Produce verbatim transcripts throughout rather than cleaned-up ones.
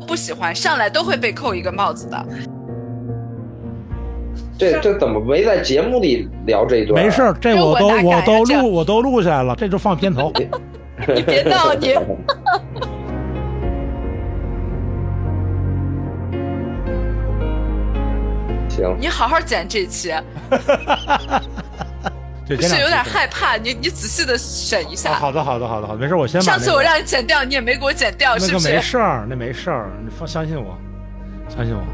不喜欢，上来都会被扣一个帽子的。 这这怎么没在节目里聊这一段？ 没事，这我都我都录我都录下来了，这就放片头。 你别闹你。 行， 你好好剪这期。不是有点害怕，你你仔细的审一下。 哦、好的好的好的好的，没事，我先把、那个。 上次我让你剪掉，你也没给我剪掉，是不是？ 那个没事儿，那没事儿，你放相信我，相信我。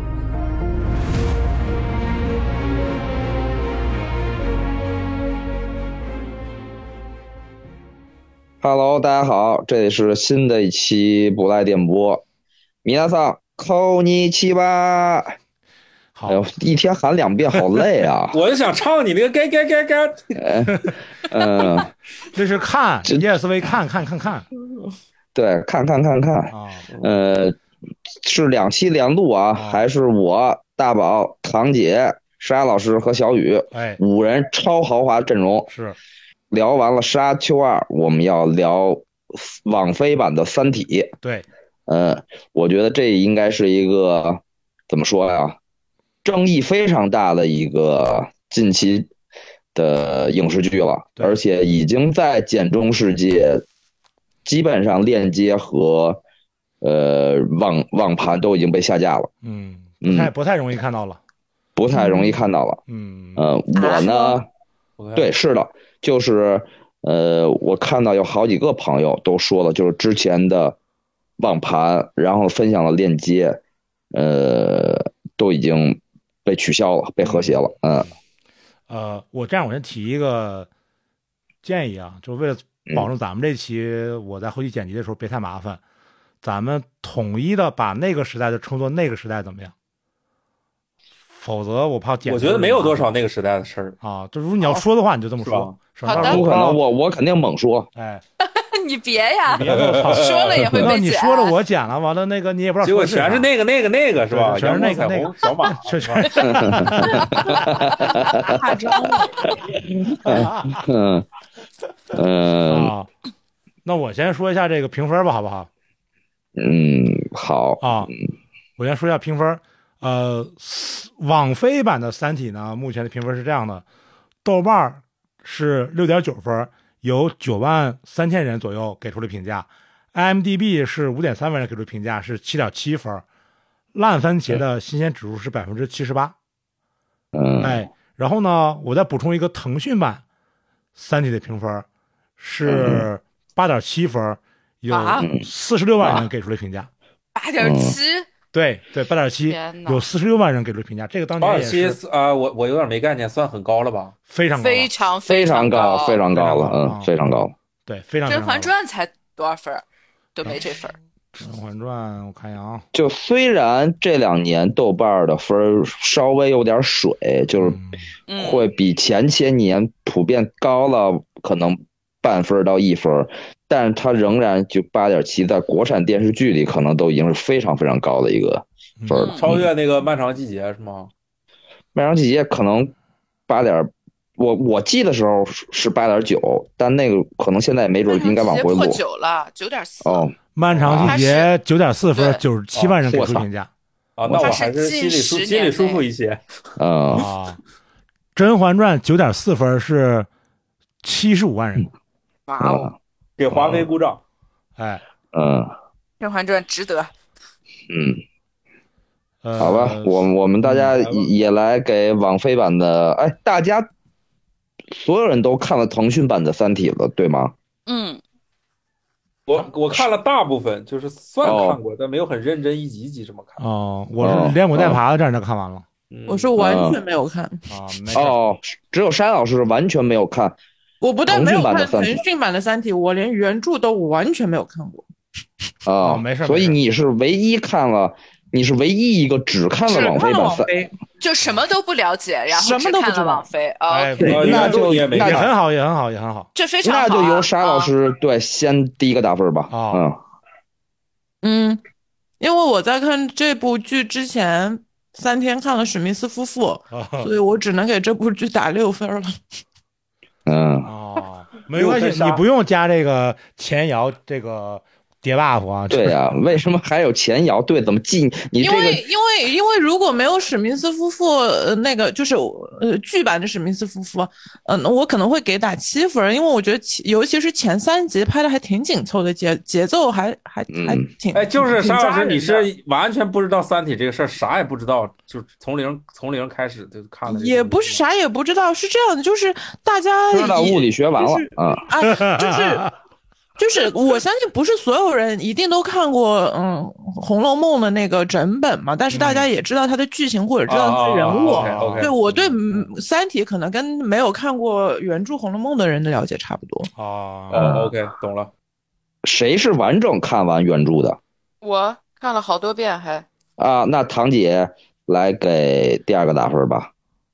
Hello， 大家好，这里是新的一期不赖电波。米娜桑，扣你七吧。哎呦，一天喊两遍，好累啊！ 我就想唱你那个该该该该。 嗯， 这是看 E S V 看看看看。 对，看看看看。 啊、 呃，是两期连录啊，啊还是我大宝、堂姐、沙老师和小雨， 哎， 五人超豪华阵容。 是。 聊完了《沙丘二》，我们要聊网飞版的《三体》。 对， 嗯，我觉得这应该是一个怎么说呀，争议非常大的一个近期的影视剧了，而且已经在简中世界基本上链接和呃网网盘都已经被下架了。 嗯，不太不太容易看到了， 不太容易看到了。 嗯， 呃，我呢，对，是的。就是呃，我看到有好几个朋友都说了，就是之前的网盘，然后分享了链接，呃，都已经被取消了，被和谐了。嗯。 呃，我这样，我先提一个建议啊，就是为了保证咱们这期我在后期剪辑的时候别太麻烦，咱们统一的把那个时代的称作那个时代，怎么样？否则我怕剪。 我觉得没有多少那个时代的事儿啊，就如果你要说的话，你就这么说。 好的， 不可能，我我肯定猛说。 哎， 你别呀， 你别说了也会被剪。 你说了我剪了，完了那个你也不知道。 结果全是那个那个那个是吧？ 全是那个那个小马， 全全。 夸张了。 嗯嗯啊，那我先说一下这个评分吧，好不好？ 嗯，好啊，我先说一下评分。呃，网飞版的《三体》呢，目前的评分是这样的：豆瓣是 六点九 分，有九万三千人左右给出了评价 ；I M D B 是 五点三万人给出评价，是 七点七 分。烂番茄的新鲜指数是 百分之七十八。 嗯， 哎，然后呢，我再补充一个腾讯版《三体》的评分是 八点七 分，有四十六万人给出了评价。 八点七。 对对，八点七，有四十六万人给出评价，这个当年也是。 八点七啊，我我有点没概念，算很高了吧？ 非常高， 非常非常高，非常高了，嗯，非常高。 对，非常。 甄嬛传才多少分？都没这分。 甄嬛传，我看一下啊， 就虽然这两年豆瓣的分稍微有点水，就是会比前些年普遍高了，可能半分到一分。但是它仍然就 八点七， 在国产电视剧里可能都已经是非常非常高的一个分了， 嗯、超越那个漫长季节是吗？ 漫长季节可能八点，我我记的时候是 八点九， 但那个可能现在没准应该往回录。 破九了 九点四。 哦， 漫长季节 九点四 分，九十七万人给出评价。 啊，那我还是心里舒心里舒服一些。 嗯啊，甄嬛传 九点四 分是七十五万人。 哇哦！ 给华妃鼓掌。 哎， 嗯， 甄嬛传值得。 嗯， 呃、 好吧，我我们大家也来给网飞版的，哎，大家所有人都看了腾讯版的《三体》了，对吗？ 嗯， 我我看了大部分，就是算看过，哦、但没有很认真一集一集这么看。 哦，我是连滚带爬的这样就看完了。 嗯、我是完全没有看。 啊， 哦，只有山老师完全没有看。 我不但没有看腾讯版的《三体》，我连原著都完全没有看过。 啊、 哦，没事。 所以你是唯一看了，你是唯一一个只看了网飞版三， 就什么都不了解，然后只看了网飞。 哎， 那就也也很好，也很好，也很好。 这非常好、啊。 那就由沙老师、啊、对先第一个打分吧。 啊， 嗯嗯，因为我在看这部剧之前三天看了史密斯夫妇， 啊、 所以我只能给这部剧打六分了。 嗯哦，没关系，你不用加这个前摇这个叠 buff 啊。 对呀、啊，为什么还有前摇？对，怎么记你这个？ 因为因为因为如果没有史密斯夫妇，呃，那个就是呃剧版的史密斯夫妇，嗯、呃，我可能会给打七分，因为我觉得尤其是前三集拍的还挺紧凑的，节节奏还还还挺。 哎，就是沙老师，你是完全不知道《三体》这个事儿，啥也不知道，就从零从零开始就看了。 也不是啥也不知道，是这样的，就是大家知道物理学完了啊， 啊，就是。就是我相信不是所有人一定都看过嗯《红楼梦》的那个整本嘛，但是大家也知道它的剧情或者知道它的人物。 嗯哦、 对，我对《三体》可能跟没有看过原著《红楼梦》的人的了解差不多。 哦哦 ，OK， 懂了。 谁是完整看完原著的？ 我看了好多遍还。 啊，那堂姐来给第二个打分吧。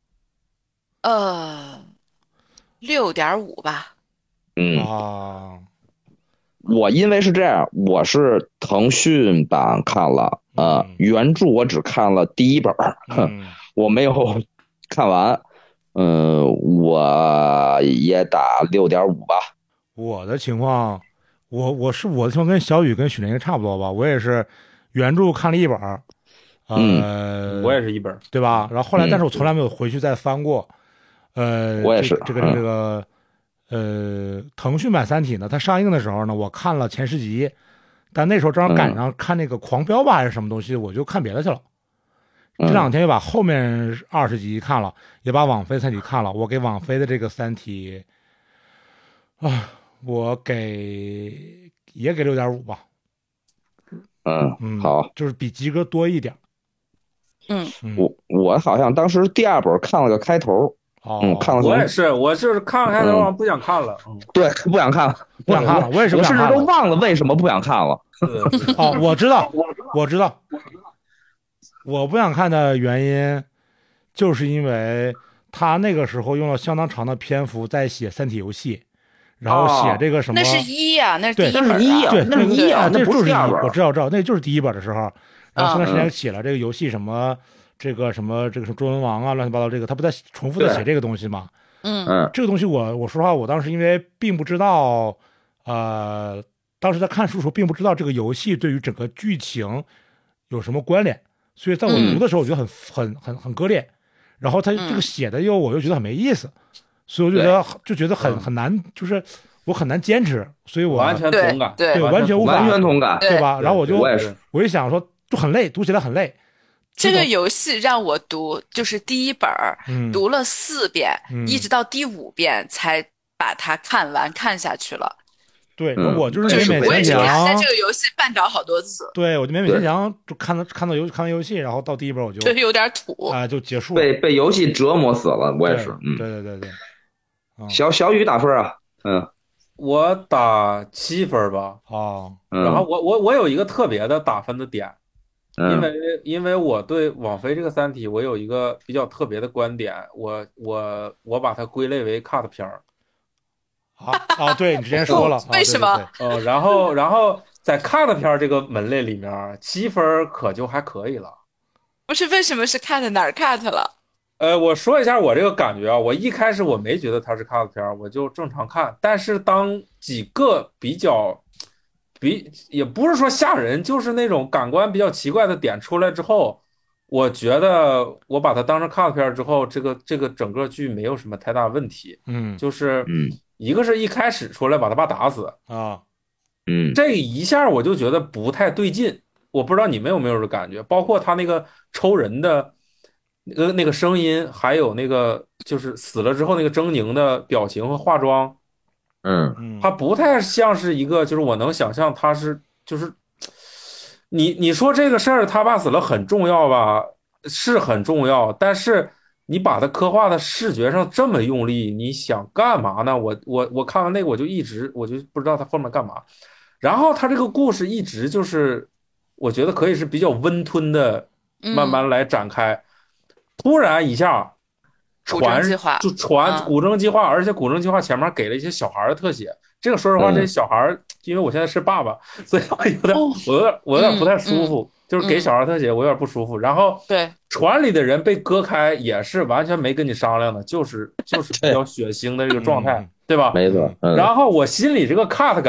呃，六点五吧。 嗯。 啊。 我因为是这样，我是腾讯版看了，呃， 嗯、 原著我只看了第一本， 嗯、 我没有看完，嗯、呃，我也打六点五吧。 我的情况，我我是我的情况跟小雨跟许林差不多吧，我也是原著看了一本，呃， 嗯、 我也是一本， 对吧？然后后来，但是我从来没有回去再翻过，呃， 我也是这个这个这个。呃，腾讯版《三体》呢，它上映的时候呢，我看了前十集，但那时候正好赶上看那个《狂飙》吧还是什么东西，我就看别的去了。 嗯、 这两天又把后面二十集看了，也把网飞《三体》看了。我给网飞的这个《三体》啊，我给也给六点五吧。 嗯嗯， 好， 就是比及格多一点。 嗯， 我我好像当时第二本看了个开头。 哦、 嗯，看了。 我也是，我就是看了开头，不想看了。嗯， 对，不想看了， 不想看了。我也是不想看了， 我甚至都忘了为什么不想看了。 哦，我知道，我知道，我不想看的原因，就是因为他那个时候用了相当长的篇幅在写《三体》游戏，然后写这个什么， 那是一呀，那是第一本，一呀， 对， 那是一呀， 那就是第二本。我知道，知道，那就是第一本的时候，然后前段时间嗯写了这个游戏什么。这个什么，这个什么中文王啊，乱七八糟，这个他不在重复的写这个东西吗？ 嗯嗯， 这个东西我我说实话，我当时因为并不知道，呃，当时在看书的时候并不知道这个游戏对于整个剧情有什么关联，所以在我读的时候，我觉得很、嗯、很很很割裂。然后他这个写的又我又觉得很没意思，所以我觉得就觉得很很难，就是我很难坚持，所以我完全同感， 对，完全无法， 完全同感， 对吧？然后我就我也是， 我一想说就很累，读起来很累。 这个游戏让我读，就是第一本儿、 嗯、 读了四遍、 嗯， 一直到第五遍才把它看完看下去了。 对， 嗯、 我就是勉勉强强在这个游戏绊倒好多次。 对，我就勉勉强强就看到看到游看到游戏，然后到第一本我就就有点土啊、呃，就结束了。 被被游戏折磨死了，我也是。嗯， 对对对对。嗯、 小小雨打分啊，嗯， 我打七分吧。 哦， 然后我我我有一个特别的打分的点。 嗯、 因为因为我对网飞这个三体我有一个比较特别的观点，我我我把它归类为 cut 片儿。 啊啊，对你之前说了， 为什么？ 呃，然后然后在 cut 片儿这个门类里面，七分可就还可以了。 不是，为什么是 cut 哪儿 cut 了？ 呃，我说一下我这个感觉啊，我一开始我没觉得它是 cut 片儿，我就正常看，但是当几个比较。比也不是说吓人，就是那种感官比较奇怪的点出来之后，我觉得我把它当成 cut 片之后，这个这个整个剧没有什么太大问题。 嗯， 就是嗯， 一个是一开始出来把他爸打死啊， 嗯， 这一下我就觉得不太对劲。我不知道你们有没有这感觉，包括他那个抽人的那个那个声音，还有那个就是死了之后那个狰狞的表情和化妆。 嗯， 它不太像是一个，就是我能想象它是，就是你你说这个事儿他爸死了很重要吧，是很重要，但是你把它刻画的视觉上这么用力，你想干嘛呢？我我我看完那个我就一直我就不知道他后面干嘛。然后他这个故事一直就是我觉得可以是比较温吞的慢慢来展开，嗯、突然一下传就传古筝计划，而且古筝计划前面给了一些小孩的特写。这个说实话，这小孩，因为我现在是爸爸，所以我有点，我有点，我有点不太舒服，就是给小孩特写，我有点不舒服。然后， 对， 船里的人被割开也是完全没跟你商量的，就是就是比较血腥的这个状态，对吧？ 没错。 然后我心里这个 cut 感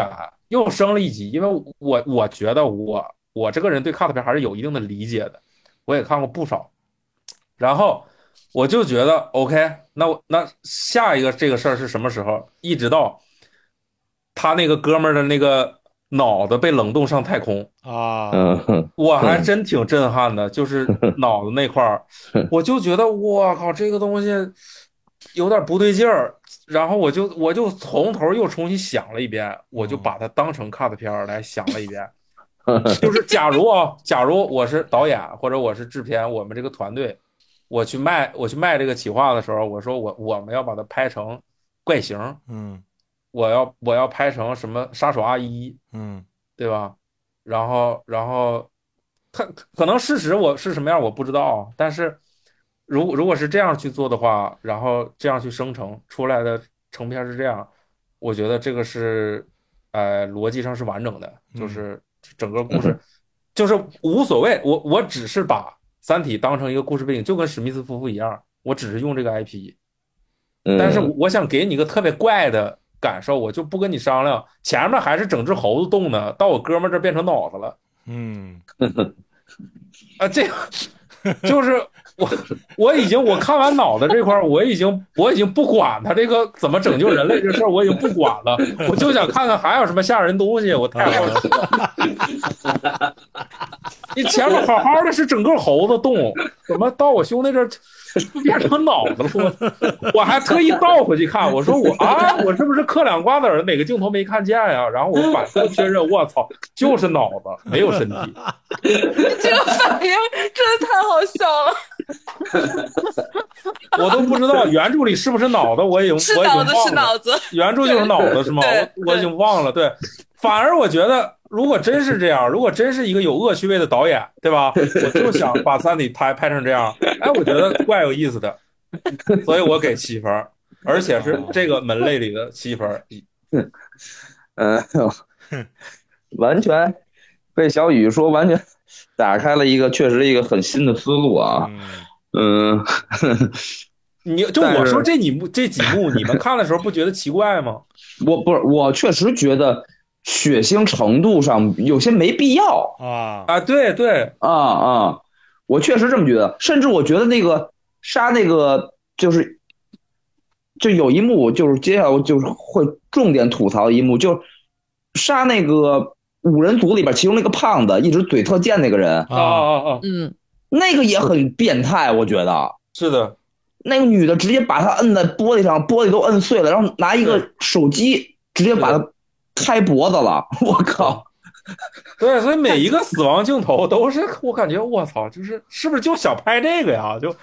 又升了一级，因为我我觉得我我这个人对 cut 片还是有一定的理解的，我也看过不少，然后我就觉得 OK， 那我那下一个这个事儿是什么时候？一直到他那个哥们儿的那个脑子被冷冻上太空啊， 我还真挺震撼的，就是脑子那块儿，我就觉得我靠，这个东西有点不对劲儿，然后我就我就从头又重新想了一遍，我就把它当成 cut 片儿来想了一遍，就是假如啊，假如我是导演或者我是制片，我们这个团队，我去卖我去卖这个企划的时候，我说我我们要把它拍成怪形， 嗯。 我要我要拍成什么杀手阿姨， 嗯， 对吧？然后然后，他可能事实我是什么样我不知道，但是如果如果是这样去做的话，然后这样去生成出来的成片是这样，我觉得这个是呃逻辑上是完整的，就是整个故事、嗯、就是无所谓，我我只是把《三体》当成一个故事背景，就跟史密斯夫妇一样，我只是用这个 I P， 但是我想给你一个特别怪的感受，我就不跟你商量，前面还是整只猴子动呢，到我哥们这变成脑子了。 嗯， 啊，这个就是我我已经我看完脑子这块，我已经我已经不管他这个怎么拯救人类这事儿，我已经不管了，我就想看看还有什么吓人东西，我太好奇了。你前面好好的是整个猴子动，怎么到我兄弟这儿变成脑子了？我还特意倒回去看，我说我啊，我是不是嗑两瓜子儿哪个镜头没看见呀？然后我反复确认，我操，就是脑子，没有身体。 这个反应真的太好笑了。 我都不知道原著里是不是脑子，我已经是脑子是脑子， 原著就是脑子是吗？我我已经忘了。对，反而我觉得。如果真是这样，如果真是一个有恶趣味的导演，对吧？我就想把《三体》拍拍成这样，哎，我觉得怪有意思的，所以我给七分，而且是这个门类里的七分。 嗯，完全被小雨说完全打开了一个确实一个很新的思路啊。嗯， 你就我说这几幕这几幕，你们看的时候不觉得奇怪吗？ 我不是，我确实觉得。血腥程度上有些没必要啊啊！对对啊啊！我确实这么觉得，甚至我觉得那个杀那个就是就有一幕，就是接下来就是会重点吐槽的一幕，就是杀那个五人组里边其中那个胖子，一直嘴特贱那个人啊啊啊！ 嗯， 那个也很变态，我觉得是的。 那个女的直接把他摁在玻璃上，玻璃都摁碎了，然后拿一个手机直接把他。开脖子了，我靠！ 对，所以每一个死亡镜头都是我感觉我操，就是是不是就想拍这个呀？就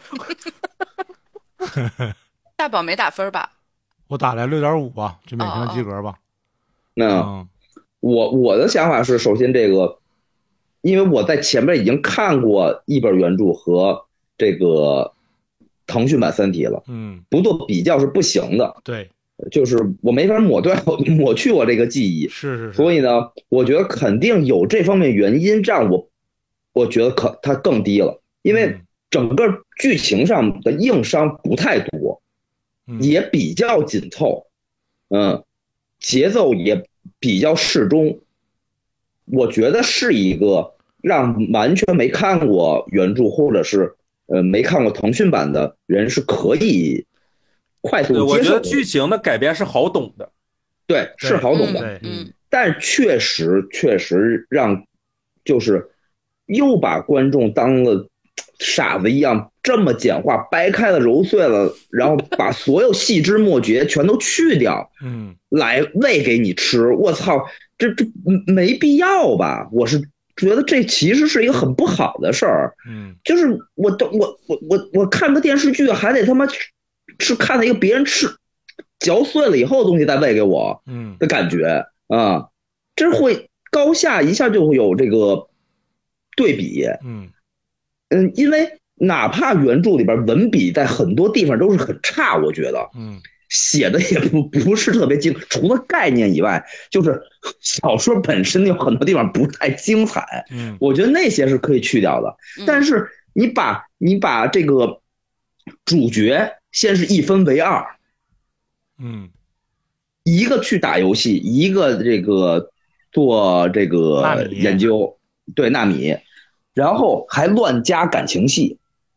大宝没打分吧？ 我打来六点五吧，就勉强及格吧。 那、 嗯、 我我的想法是，首先这个，因为我在前面已经看过一本原著和这个腾讯版《三体》了， 嗯， 不做比较是不行的。 对。 就是我没法抹掉抹去我这个记忆， 是是是， 所以呢，我觉得肯定有这方面原因让我，我觉得可它更低了，因为整个剧情上的硬伤不太多， 嗯、 也比较紧凑，嗯，节奏也比较适中，我觉得是一个让完全没看过原著或者是呃没看过腾讯版的人是可以。快速接受， 我觉得剧情的改编是好懂的， 对，是好懂的， 嗯， 但确实确实让，就是又把观众当了傻子一样，这么简化，掰开了揉碎了，然后把所有细枝末节全都去掉， 嗯， 来喂给你吃，我操，这这没必要吧？我是觉得这其实是一个很不好的事儿， 嗯， 就是我我我我我看个电视剧还得他妈。是看了一个别人吃嚼碎了以后的东西再喂给我， 嗯的感觉啊，这会高下一下就会有这个对比， 嗯嗯，因为哪怕原著里边文笔在很多地方都是很差，我觉得， 嗯， 写的也不不是特别精，除了概念以外，就是小说本身有很多地方不太精彩， 嗯， 我觉得那些是可以去掉的，但是你把你把这个主角。先是一分为二， 嗯， 一个去打游戏，一个这个做这个研究，对纳米，然后还乱加感情戏，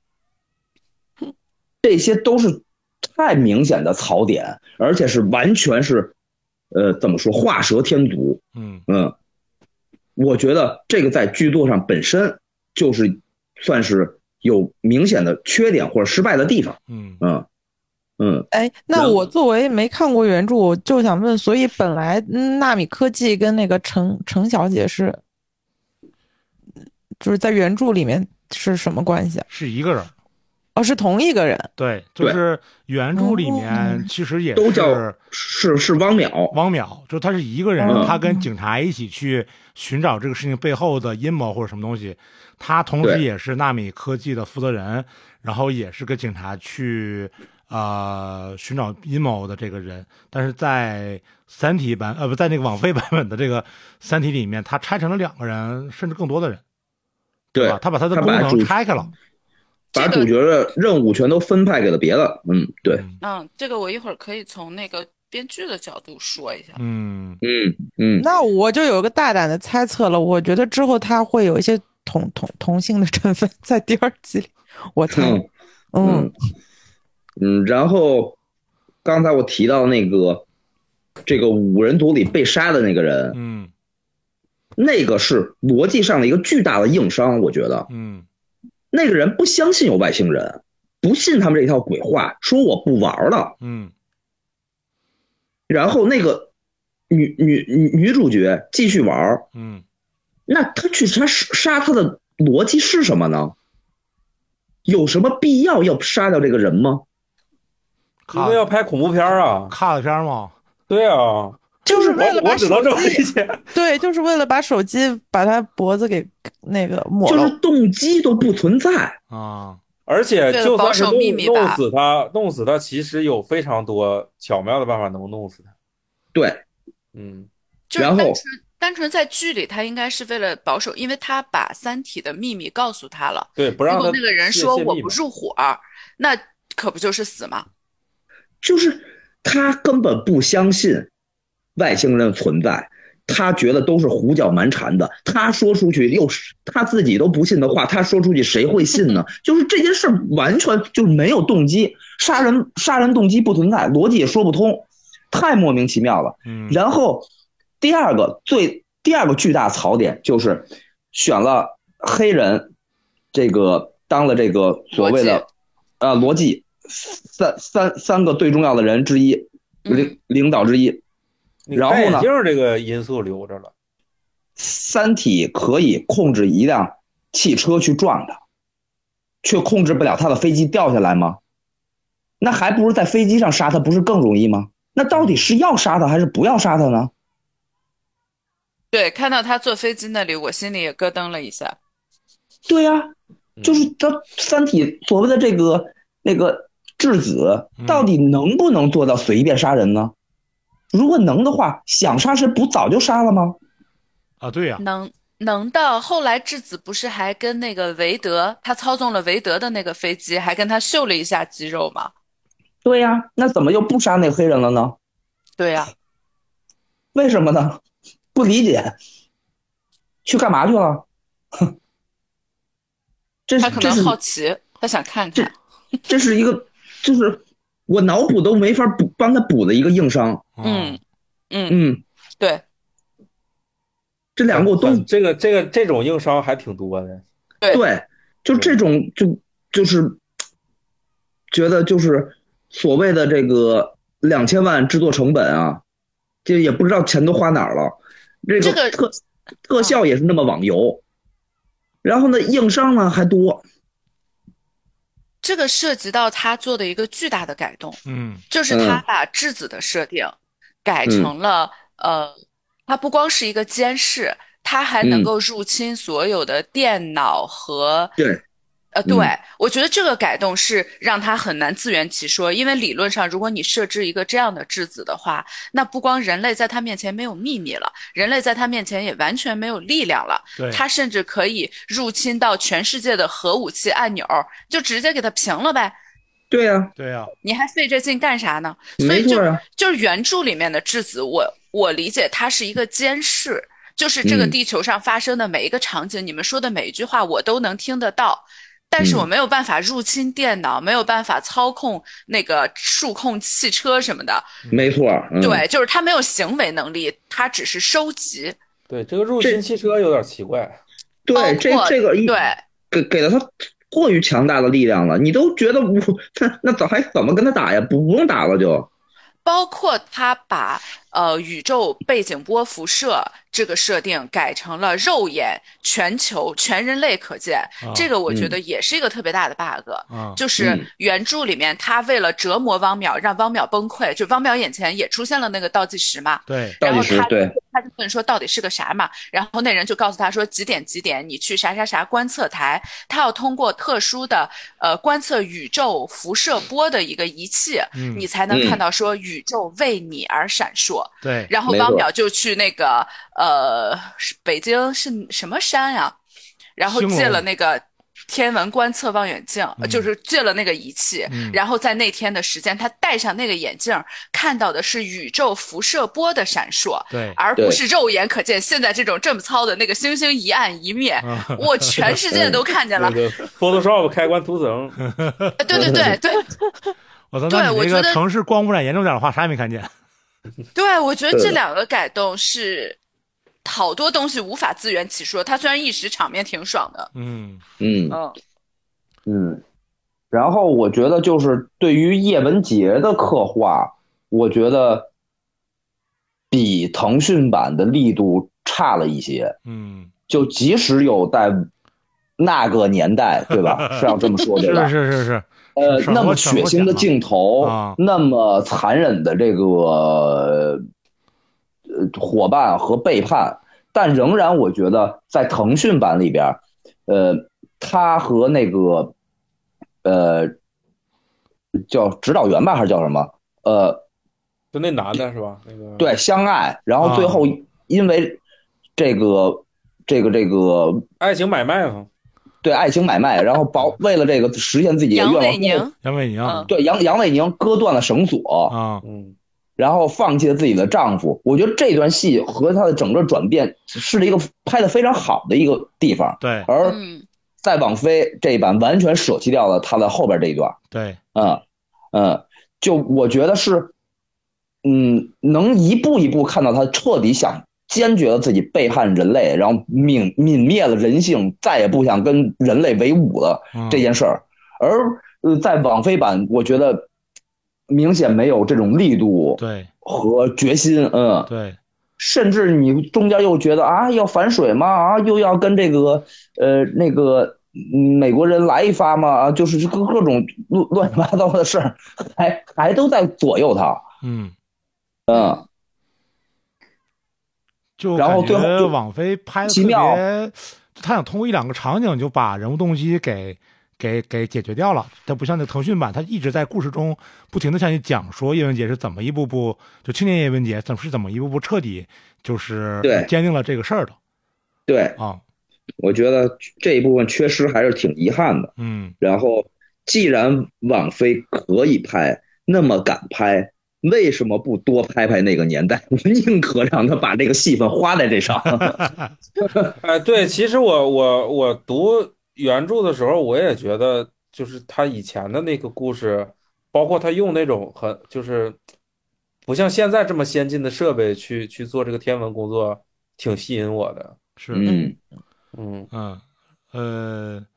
这些都是太明显的槽点，而且是完全是，呃，怎么说画蛇添足。 嗯嗯，我觉得这个在剧作上本身就是算是有明显的缺点或者失败的地方。 嗯嗯。嗯， 哎，那我作为没看过原著，我就想问，所以本来纳米科技跟那个程程小姐是，就是在原著里面是什么关系啊？ 是一个人。 哦，是同一个人。 对，就是原著里面其实也是都叫是是汪淼， 汪淼，就他是一个人， 嗯、 他跟警察一起去寻找这个事情背后的阴谋或者什么东西。他同时也是纳米科技的负责人，然后也是跟警察去。呃，寻找阴谋的这个人，但是在三体版呃不在那个网飞版本的这个三体里面，他拆成了两个人，甚至更多的人，对吧？他把他的功能拆开了， 把主角的任务全都分派给了别的。嗯，对。 嗯，这个我一会儿可以从那个编剧的角度说一下。 嗯嗯嗯。 那我就有个大胆的猜测了，我觉得之后他会有一些同同同性的成分在第二集里，我猜。 嗯。 嗯嗯嗯，然后刚才我提到那个这个五人组里被杀的那个人， 嗯， 那个是逻辑上的一个巨大的硬伤，我觉得， 嗯， 那个人不相信有外星人，不信他们这套鬼话，说我不玩了， 嗯， 然后那个女女女女主角继续玩， 嗯， 那他去杀杀他的逻辑是什么呢？有什么必要要杀掉这个人吗？ 因为要拍恐怖片啊， 卡的片吗？ 对啊， 就是为了把手机， 对，就是为了把手机把他脖子给那个抹了， 就是动机都不存在啊。 而且就算是弄弄死他，弄死他，其实有非常多巧妙的办法能弄死他。 对， 嗯， 然后单纯在剧里，他应该是为了保守，因为他把三体的秘密告诉他了。 对，不让他。 如果那个人说我不入伙，那可不就是死吗？ 就是他根本不相信外星人存在，他觉得都是胡搅蛮缠的。他说出去又是他自己都不信的话，他说出去谁会信呢？就是这件事完全就没有动机，杀人杀人动机不存在，逻辑也说不通，太莫名其妙了。 嗯， 然后第二个最第二个巨大槽点就是选了黑人，这个当了这个所谓的啊逻辑。三三三个最重要的人之一，领领导之一。然后呢， 就是这个因素留着了。 三体可以控制一辆汽车去撞它，却控制不了他的飞机掉下来吗？那还不如在飞机上杀他，不是更容易吗？那到底是要杀他还是不要杀他呢？ 对，看到他坐飞机那里，我心里也咯噔了一下。 对呀、啊，就是他三体所谓的这个那个。质子到底能不能做到随便杀人呢？如果能的话，想杀谁不早就杀了吗？ 啊，对呀、 啊，能能到后来质子不是还跟那个韦德，他操纵了韦德的那个飞机，还跟他秀了一下肌肉吗？ 对呀、啊，那怎么又不杀那个黑人了呢？ 对呀、啊， 为什么呢？不理解，去干嘛去了？哼，这他可能好奇，他想看看。 这这是一个。就是我脑补都没法补帮他补的一个硬伤。 嗯嗯嗯， 对， 这两个我都这个这个这种硬伤还挺多的。 对对，就这种就就是觉得就是所谓的这个两千万制作成本啊，就也不知道钱都花哪儿了。这个特、这个、特效也是那么网游，然后呢硬伤呢还多。 这个涉及到他做的一个巨大的改动， 嗯， 就是他把质子的设定改成了、嗯、呃，他不光是一个监视，他还能够入侵所有的电脑和、 嗯、对， 呃，对、嗯，我觉得这个改动是让他很难自圆其说，因为理论上，如果你设置一个这样的质子的话，那不光人类在他面前没有秘密了，人类在他面前也完全没有力量了。 对， 他甚至可以入侵到全世界的核武器按钮，就直接给他平了呗。 对呀、啊， 对呀、啊， 你还费这劲干啥呢？所以就、 啊、 就是原著里面的质子，我我理解它是一个监视。 就是这个嗯地球上发生的每一个场景，你们说的每一句话我都能听得到。但是我没有办法入侵电脑，没有办法操控那个数控汽车什么的。 没错，嗯、 对，就是他没有行为能力，他只是收集。 对，这个入侵汽车有点奇怪。 对，这这个对给给了他过于强大的力量了，你都觉得我那那早还怎么跟他打呀？不不用打了就。 包括他把呃宇宙背景波辐射这个设定改成了肉眼全球全人类可见， 啊、 这个我觉得也是一个特别大的 bug、 啊、 就是原著里面他为了折磨汪淼，让汪淼崩溃，就汪淼眼前也出现了那个倒计时嘛， 对， 然后他对他就问说到底是个啥嘛，然后那人就告诉他说几点几点你去啥啥啥观测台，他要通过特殊的呃观测宇宙辐射波的一个仪器、 嗯、 你才能看到说宇宙为你而闪烁。 对， 然后汪淼就去那个呃北京是什么山呀、啊？然后借了那个天文观测望远镜， 嗯、 就是借了那个仪器、 嗯， 然后在那天的时间他戴上那个眼镜，看到的是宇宙辐射波的闪烁， 对， 而不是肉眼可见现在这种这么糙的那个星星一暗一灭，我全世界都看见了。 对对 Photoshop 开关图层。 对对对对。 我操，那你这个城市光污染严重点的话，啥也没看见。 对，我觉得这两个改动是好多东西无法自圆其说，它虽然一时场面挺爽的。 嗯嗯嗯嗯，然后我觉得就是对于叶文洁的刻画，我觉得比腾讯版的力度差了一些。 嗯， 就即使有在那个年代，对吧？是要这么说对吧？ 是是是是。 呃，那么血腥的镜头， 啊、 那么残忍的这个呃伙伴和背叛，但仍然我觉得在腾讯版里边，呃，他和那个呃叫指导员吧，还是叫什么？呃， 就那男的是吧？那个对，相爱，然后最后因为这个、啊、这个这个爱情买卖嘛。 对爱情买卖，然后保为了这个实现自己的愿望， 杨伟宁， 杨伟宁， 嗯、 对杨杨伟宁割断了绳索啊， 嗯， 然后放弃了自己的丈夫。我觉得这段戏和他的整个转变是一个拍的非常好的一个地方。 对， 而在网飞这一版完全舍弃掉了他的后边这一段。 对， 嗯嗯，就我觉得是，嗯，能一步一步看到他彻底想。坚决了自己背叛人类，然后泯泯灭了人性，再也不想跟人类为伍了这件事儿。嗯、而呃，在网飞版，我觉得明显没有这种力度， 对和决心，嗯， 对， 甚至你中间又觉得啊，要反水吗？啊，又要跟这个呃那个美国人来一发吗？啊，就是各各种乱乱七八糟的事儿，还还都在左右他， 嗯嗯。 就感觉网飞拍的特别，他想通过一两个场景就把人物动机给给给解决掉了。它不像那腾讯版，他一直在故事中不停的向你讲说叶文洁是怎么一步步，就青年叶文洁怎么是怎么一步步彻底就是坚定了这个事儿的。 对啊， 我觉得这一部分缺失还是挺遗憾的。 嗯， 然后既然网飞可以拍，那么敢拍。为什么不多拍拍那个年代？我宁可让他把这个戏份花在这上。 哎，对，其实我我我读原著的时候，我也觉得，就是他以前的那个故事，包括他用那种很就是不像现在这么先进的设备去去做这个天文工作，挺吸引我的。 是， 嗯嗯嗯呃，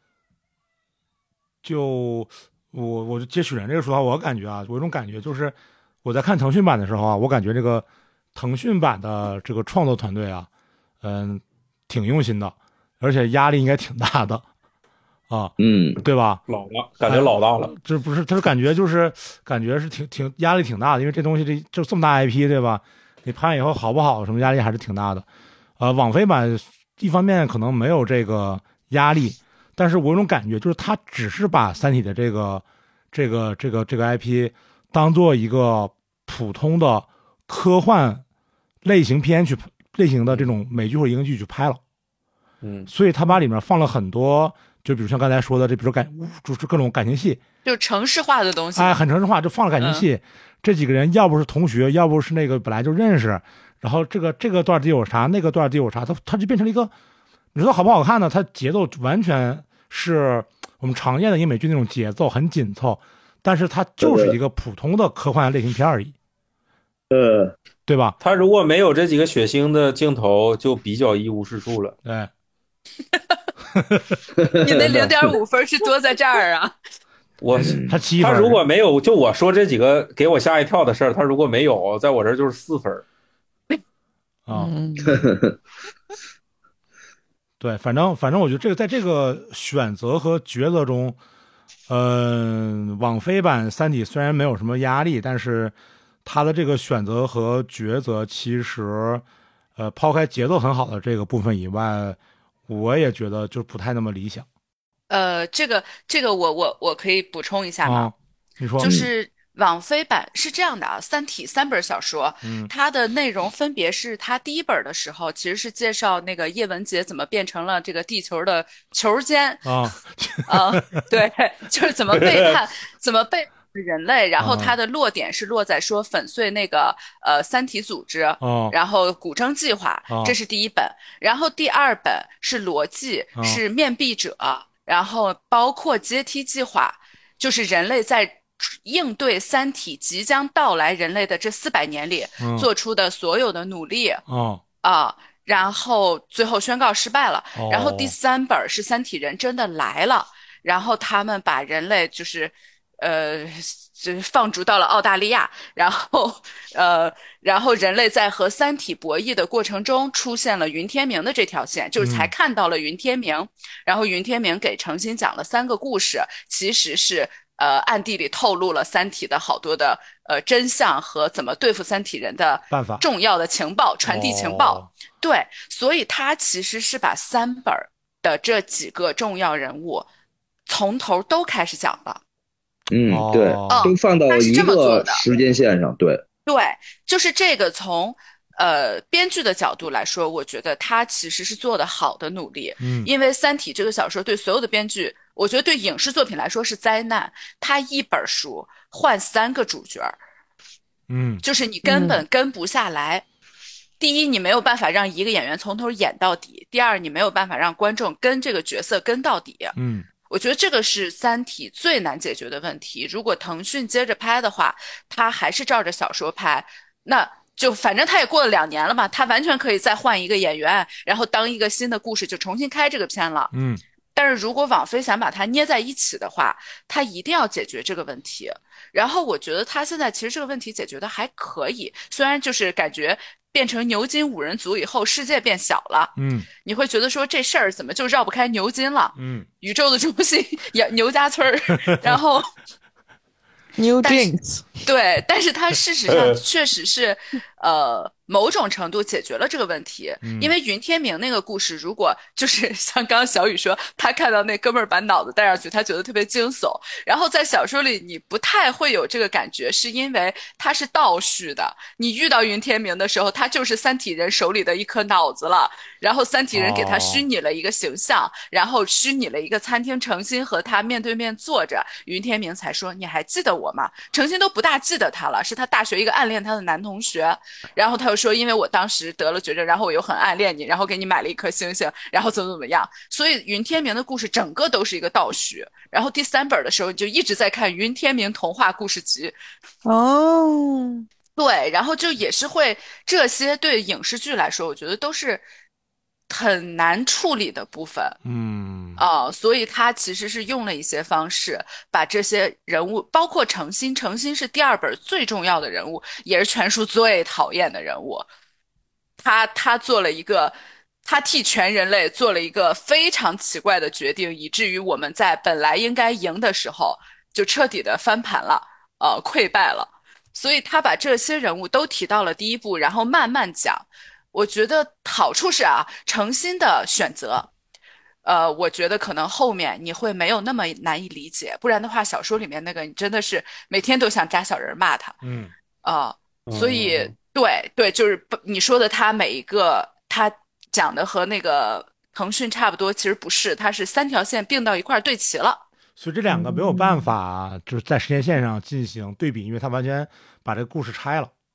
就我我就接许人这个说话，我感觉啊，我有种感觉就是。我在看腾讯版的时候啊，我感觉这个腾讯版的这个创作团队啊，嗯，挺用心的，而且压力应该挺大的，啊， 嗯， 对吧？ 老了，感觉老大了。 这、哎、不是，他是感觉就是感觉是挺挺压力挺大的，因为这东西这就这么大 I P 对吧？你拍完以后好不好，什么压力还是挺大的。呃，网飞版一方面可能没有这个压力，但是我有种感觉，就是他只是把《三体》的这个这个这个这个 I P。当做一个普通的科幻类型片去类型的这种美剧或者英剧去拍了， 嗯， 所以他把里面放了很多，就比如像刚才说的，这比如感就是各种感情戏， 就城市化的东西， 哎，很城市化，就放了感情戏。嗯、这几个人要不是同学，要不是那个本来就认识， 然后这个这个段得有啥，那个段得有啥，它它就变成了一个，你说好不好看呢？它节奏完全是我们常见的英美剧那种节奏，很紧凑，但是它就是一个普通的科幻类型片而已， 呃， 对吧？ 他如果没有这几个血腥的镜头，就比较一无是处了。 对。 你那零点五分是多在这儿啊？ 我他七分， 他如果没有，就我说这几个给我吓一跳的事儿，他如果没有，在我这儿就是四分啊。 嗯对，反正反正我觉得这个在这个选择和抉择中，嗯、呃，网飞版《三体》虽然没有什么压力，但是它的这个选择和抉择，其实，呃，抛开节奏很好的这个部分以外，我也觉得就不太那么理想。 呃，这个这个我我我可以补充一下吗？ 啊、你说， 就是网飞版是这样的啊，《三体》三本小说， 嗯， 它的内容分别是它第一本的时候其实是介绍那个叶文洁怎么变成了这个地球的球监啊啊、呃，对，就是怎么背叛，怎么背。人类，然后它的落点是落在说粉碎那个呃三体组织， 哦， 然后古筝计划， 哦， 这是第一本，然后第二本是逻辑， 哦， 是面壁者，然后包括阶梯计划，就是人类在应对三体即将到来人类的这四百年里做出的所有的努力， 哦啊，然后最后宣告失败了， 哦， 然后第三本是三体人真的来了，然后他们把人类就是呃，就是放逐到了澳大利亚，然后呃，然后人类在和三体博弈的过程中出现了云天明的这条线，就是才看到了云天明，嗯、然后云天明给程心讲了三个故事，其实是呃暗地里透露了三体的好多的呃真相和怎么对付三体人的办法， 重要的情报传递情报， 哦、 对，所以他其实是把三本的这几个重要人物从头都开始讲了。 嗯，对，都放到一个时间线上，对， 对，就是这个从呃编剧的角度来说，我觉得他其实是做的好的努力， 嗯， 因为《三体》这个小说对所有的编剧，我觉得对影视作品来说是灾难，他一本书换三个主角， 嗯， 就是你根本跟不下来。嗯、第一，你没有办法让一个演员从头演到底；第二，你没有办法让观众跟这个角色跟到底。 嗯。 我觉得这个是《三体》最难解决的问题。如果腾讯接着拍的话，他还是照着小说拍，那就反正他也过了两年了嘛，他完全可以再换一个演员，然后当一个新的故事就重新开这个片了。 嗯。 但是如果网飞想把它捏在一起的话，他一定要解决这个问题。然后我觉得他现在其实这个问题解决的还可以，虽然就是感觉变成牛津五人组以后世界变小了， 嗯， 你会觉得说这事儿怎么就绕不开牛津了， 嗯， 宇宙的中心牛家村然后 New Jeans， 对，但是它事实上确实是呃某种程度解决了这个问题， 嗯、 因为云天明那个故事，如果就是像刚刚小雨说，他看到那哥们儿把脑子戴上去，他觉得特别惊悚，然后在小说里你不太会有这个感觉，是因为他是倒叙的，你遇到云天明的时候，他就是三体人手里的一颗脑子了，然后三体人给他虚拟了一个形象，哦、然后虚拟了一个餐厅，程心和他面对面坐着，云天明才说你还记得我吗？程心都不大记得他了，是他大学一个暗恋他的男同学，然后他又说因为我当时得了绝症，然后我又很暗恋你，然后给你买了一颗星星，然后怎么怎么样，所以云天明的故事整个都是一个倒叙，然后第三本的时候你就一直在看云天明童话故事集哦， 对，然后就也是会这些对影视剧来说我觉得都是很难处理的部分， 嗯啊、呃，所以他其实是用了一些方式把这些人物，包括程心，程心是第二本最重要的人物，也是全书最讨厌的人物。他他做了一个，他替全人类做了一个非常奇怪的决定，以至于我们在本来应该赢的时候就彻底的翻盘了，呃，溃败了。所以他把这些人物都提到了第一部，然后慢慢讲。我觉得好处是啊，程心的选择，呃，我觉得可能后面你会没有那么难以理解，不然的话，小说里面那个你真的是每天都想扎小人骂他， 嗯啊、呃，所以、嗯、对对，就是你说的，他每一个他讲的和那个腾讯差不多，其实不是，他是三条线并到一块对齐了， 所以这两个没有办法就是在时间线上进行对比，因为他完全把这个故事拆了。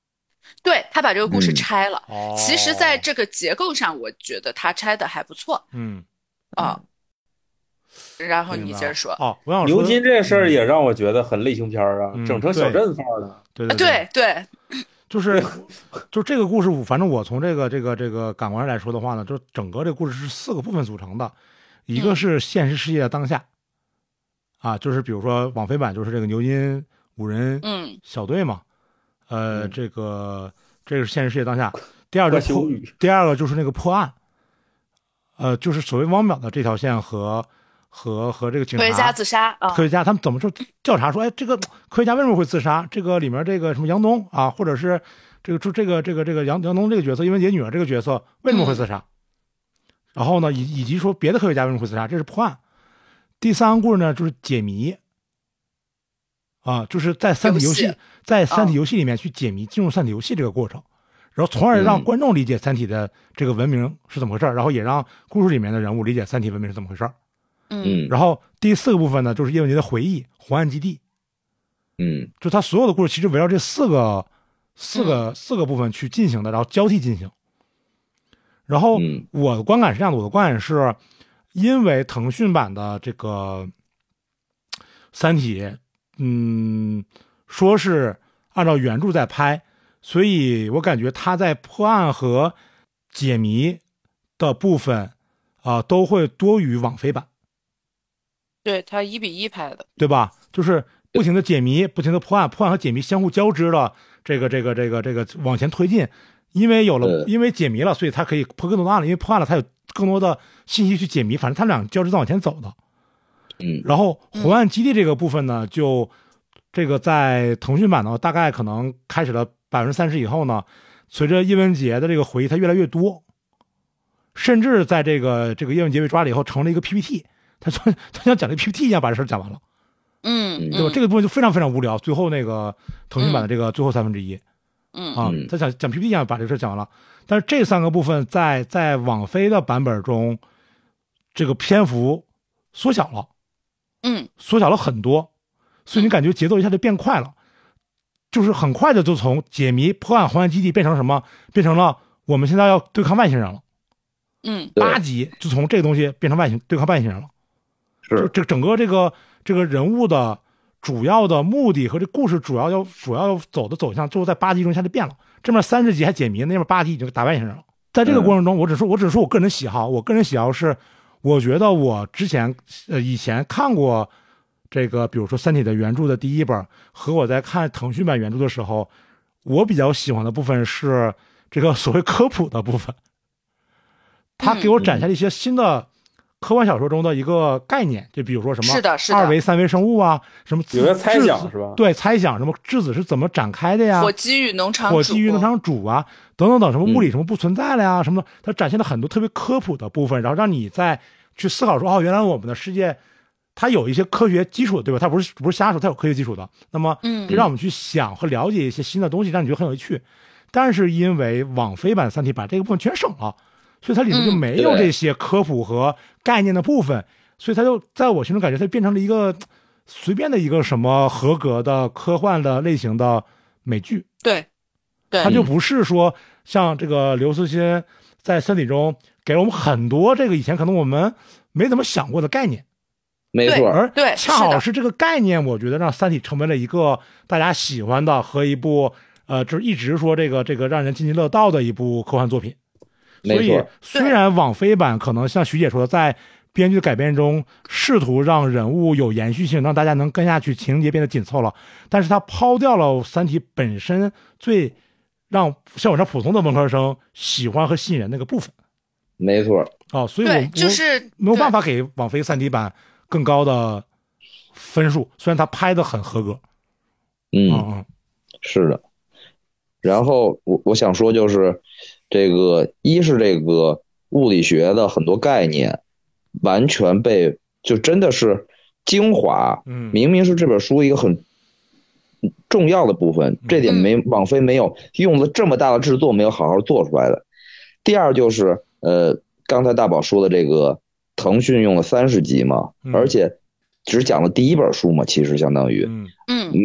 对，他把这个故事嗯拆了。 哦， 其实，在这个结构上，我觉得他拆的还不错嗯， 啊。然后明白了你接着说。 哦，我想说牛津这事儿也让我觉得很类型片儿啊， 嗯整成小镇范儿的。 啊， 对对对对， 就是就这个故事，反正我从这个这个这个感官来说的话呢，就整个这个故事是四个部分组成的，一个是现实世界的当下，啊，就是比如说网飞版就是这个牛津五人嗯小队嘛，呃， 嗯这个这个是现实世界当下。第二个怪羞语第二个就是那个破案，呃，就是所谓汪淼的这条线和和和这个警察科学家自杀啊， 科学家他们怎么说调查说，哎，这个科学家为什么会自杀？这个里面这个什么杨东啊，或者是这个就这个这个这个杨杨东这个角色，因为野女儿这个角色为什么会自杀？ 嗯、 然后呢，以以及说别的科学家为什么会自杀，这是破案。第三个故事呢，就是解谜，啊，就是在三体游戏，在三体游戏里面去解谜，进入三体游戏这个过程，然后从而让观众理解三体的这个文明是怎么回事，然后也让故事里面的人物理解三体文明是怎么回事。 嗯， 然后第四个部分呢，就是叶文洁的回忆红岸基地， 嗯， 就他所有的故事其实围绕这四个四个、嗯、四个部分去进行的，然后交替进行。然后我的观感是这样的，我的观感是，因为腾讯版的这个三体，嗯，说是按照原著在拍，所以我感觉他在破案和解谜的部分啊、呃，都会多于网飞版。 对，他一比一拍的， 对吧？就是不停的解谜，不停的破案，破案和解谜相互交织了，这个这个这个这个往前推进。因为有了，因为解谜了，所以他可以破更多的案了。因为破案了，他有更多的信息去解谜。反正他俩交织在往前走的。 嗯。 然后红岸基地这个部分呢，就这个在腾讯版呢，大概可能开始了百分之三十以后呢，随着叶文洁的这个回忆，它越来越多，甚至在这个这个叶文洁被抓了以后，成了一个 P P T。他说他像讲这 P P T 一样把这事儿讲完了， 嗯， 对吧？这个部分就非常非常无聊。最后那个腾讯版的这个最后三分之一， 嗯啊，他讲讲 P P T 一样把这个事儿讲完了。但是这三个部分在在网飞的版本中，这个篇幅缩小了， 嗯， 缩小了很多，所以你感觉节奏一下就变快了，就是很快的就从解谜破案红岸基地变成什么？变成了我们现在要对抗外星人了。 嗯， 八集就从这个东西变成外星对抗外星人了。 是这整个这个这个人物的主要的目的和这故事主要要主要要走的走向，最后在八集中一下就变了。这边三十集还解谜，那边八集已经打外星人了。在这个过程中，我只说我只说我个人喜好，我个人喜好是，我觉得我之前呃以前看过这个，比如说《三体》的原著的第一本，和我在看腾讯版原著的时候，我比较喜欢的部分是这个所谓科普的部分，他给我展现了一些新的。科幻小说中的一个概念，就比如说什么是的，是的， 二维、三维生物啊，什么有个猜想是吧？ 对，猜想什么质子是怎么展开的呀？ 火鸡与农场主， 火鸡与农场主啊，等等等，什么物理什么不存在了呀？嗯、什么的，它展现了很多特别科普的部分，然后让你再去思考说，哦，原来我们的世界它有一些科学基础，对吧？它不是不是瞎说，它有科学基础的。那么，嗯，让我们去想和了解一些新的东西，让你觉得很有趣。但是因为网飞版《三体》把这个部分全省了。所以它里面就没有这些科普和概念的部分，嗯、所以它就在我心中感觉它变成了一个随便的一个什么合格的科幻的类型的美剧。 对，对， 它就不是说像这个刘慈欣在《三体》中给了我们很多这个以前可能我们没怎么想过的概念。 没错， 而对， 恰好是这个概念，我觉得让《三体》成为了一个大家喜欢的和一部呃，就是一直说这个这个让人津津乐道的一部科幻作品。所以，虽然网飞版可能像徐姐说的，在编剧的改编中试图让人物有延续性，让大家能跟下去，情节变得紧凑了，但是他抛掉了《三体》本身最让像我这普通的文科生喜欢和吸引人那个部分。 没错。 哦，所以我就是没有办法给网飞《三体》版更高的分数，虽然他拍的很合格。 嗯， 嗯是的。然后我我想说就是。这个一是这个物理学的很多概念完全被就真的是精华， 嗯， 明明是这本书一个很重要的部分，这点没网飞没有用了这么大的制作没有好好做出来的。第二就是呃，刚才大宝说的这个腾讯用了三十集嘛， 嗯、 而且只讲了第一本书嘛，其实相当于， 嗯嗯，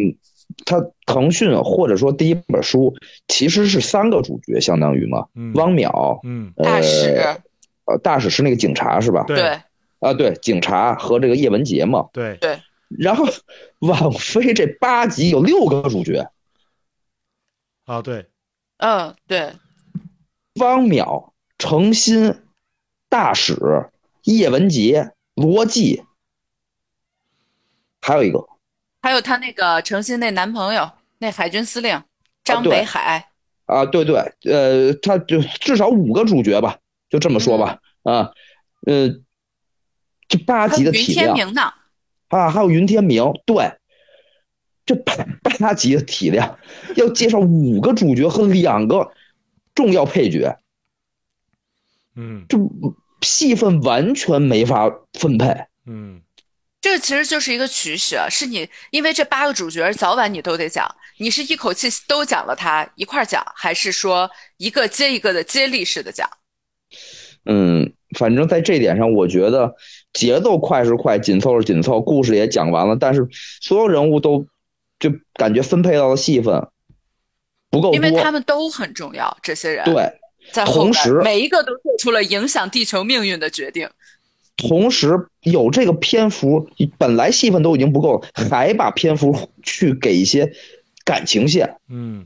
他腾讯或者说第一本书其实是三个主角，相当于嘛， 嗯汪淼， 嗯， 呃大使， 呃，大使是那个警察是吧？ 对对啊，对，警察和这个叶文洁嘛。 对对， 然后网飞这八集有六个主角， 啊对， 嗯对， 汪淼、程心、大使、叶文洁、罗辑，还有一个还有她那个程心那男朋友，那海军司令张对北海， 啊，对对，呃，他就至少五个主角吧，就这么说吧，啊，呃，这八集的还有云体量天明呢， 啊，还有云天明，对，这八八集的体量要介绍五个主角和两个重要配角， 嗯这戏份完全没法分配。 嗯这个其实就是一个取舍，是你因为这八个主角早晚你都得讲，你是一口气都讲了它一块儿讲，还是说一个接一个的接力式的讲？ 嗯，反正在这点上，我觉得节奏快是快，紧凑是紧凑，故事也讲完了，但是所有人物都就感觉分配到的戏份不够多， 因为他们都很重要，这些人对， 在后边同时每一个都做出了影响地球命运的决定。 同时有这个篇幅，本来戏份都已经不够了，还把篇幅去给一些感情线， 嗯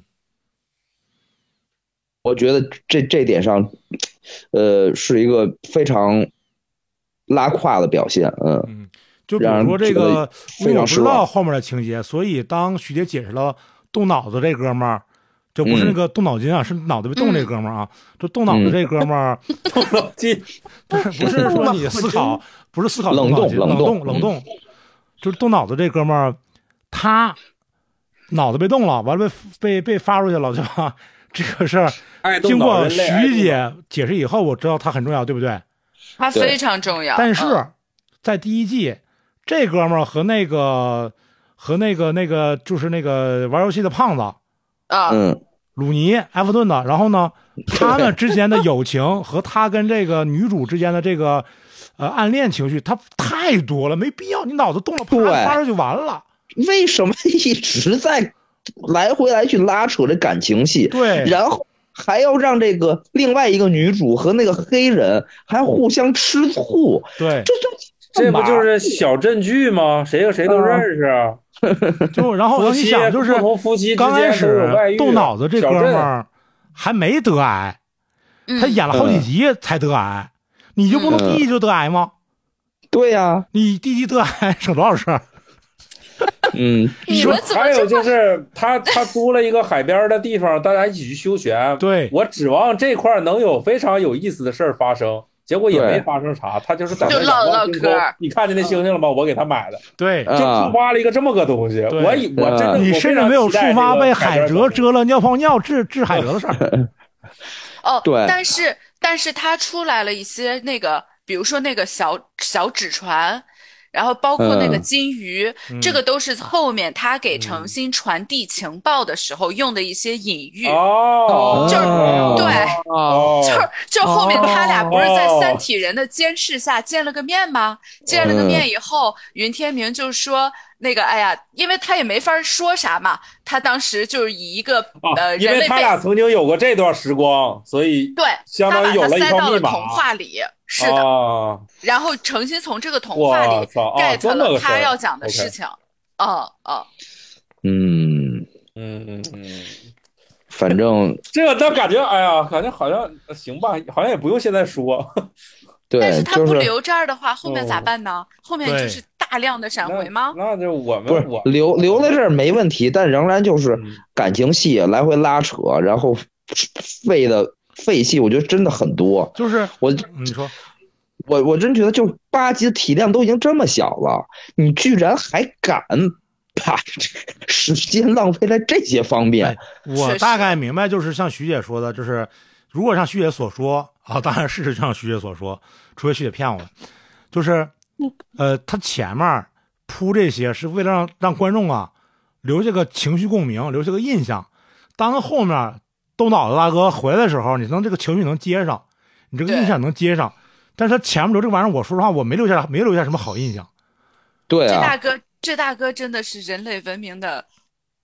我觉得这这点上，呃，是一个非常拉胯的表现，嗯。 嗯，就比如说这个，因为我不知非常失望道后面的情节，所以当徐姐解释了动脑子这哥们儿，就不是那个动脑筋啊，是脑袋被动这哥们儿啊，就动脑子这哥们儿， 动脑筋不是不是说你思考，不是思考冷冻动脑筋冷冷冻冷冻，就是动脑子这哥们儿，他脑子被动了，完了被被被发出去了，对吧？这个事儿爱动经过脑人类爱动徐姐解释以后，我知道他很重要，对不对？ 对它非常重要。 但是嗯在第一季，这哥们儿和那个和那个那个就是那个玩游戏的胖子啊， 嗯， 鲁尼埃弗顿的，然后呢，他们之间的友情和他跟这个女主之间的这个呃暗恋情绪，他太多了，没必要，你脑子动了，啪对发出就完了。 为什么一直在来回来去拉扯这感情戏？ 对， 然后还要让这个另外一个女主和那个黑人还互相吃醋， 对， 这这这不就是小镇剧吗？谁和谁都认识啊。 就然后夫妻你想，就是不同夫妻之刚开间都有外遇始动脑子这哥小镇们儿还没得癌， 嗯他演了好几集才得癌，你就不能第一集就得癌吗？ 对呀， 你第一集得癌省多少事儿？ 嗯， 你们怎么还有就这么是他他租了一个海边的地方，大家一起去休闲。 对我指望这块能有非常有意思的事儿发生，结果也对没发生啥。他就是在那就唠仰望星空唠嗑儿你看见那星星了吗？我给他买的， 对， 就啊触发了一个这么个东西。 对我以我真的嗯你我非常甚至没有期待触发这个被海蜇海边的蛰了尿泡尿治治海蜇的事儿。 哦， 对但是但是他出来了一些那个，比如说那个小小纸船，然后包括那个嗯金鱼， 嗯这个都是后面他给程心传递情报的时候用的一些隐喻。 哦， 就是哦对哦， 就是就后面他俩不是在哦三体人的监视下见了个面吗？见了个面以后，云天明就说那个，哎呀，因为他也没法说啥嘛，他当时就是以一个啊呃因为他人类被俩曾经有过这段时光，所以对， 相他把它当于有了一塞到了套密码。 童话里，是的。 啊， 然后程心从这个童话里我操啊 get 这么了个事儿他要讲的 OK 事情。嗯嗯， 嗯， 嗯嗯嗯， 反正这个但感觉，哎呀，感觉好像行吧，好像也不用现在说。 对， 但是他就是不留这儿的话，后面咋办呢？后面就是大量的闪回吗？ 那那就我不是们我留留在这儿没问题，但仍然就是嗯感情戏来回拉扯，然后废的废戏，我觉得真的很多。 就是我你说， 我我真觉得，就八集的体量都已经这么小了，你居然还敢把时间浪费在这些方面哎？我大概明白，就是像徐姐说的，就是如果像徐姐所说啊，当然事实像徐姐所说，除非徐姐骗我了，就是呃，他前面铺这些是为了让让观众啊留下个情绪共鸣，留下个印象。当后面动脑子大哥回来的时候，你能这个情绪能接上，你这个印象能接上。但是他前面留这个玩意儿，我说实话，我没留下没留下什么好印象。 对啊这大，哥，这大哥真的是人类文明的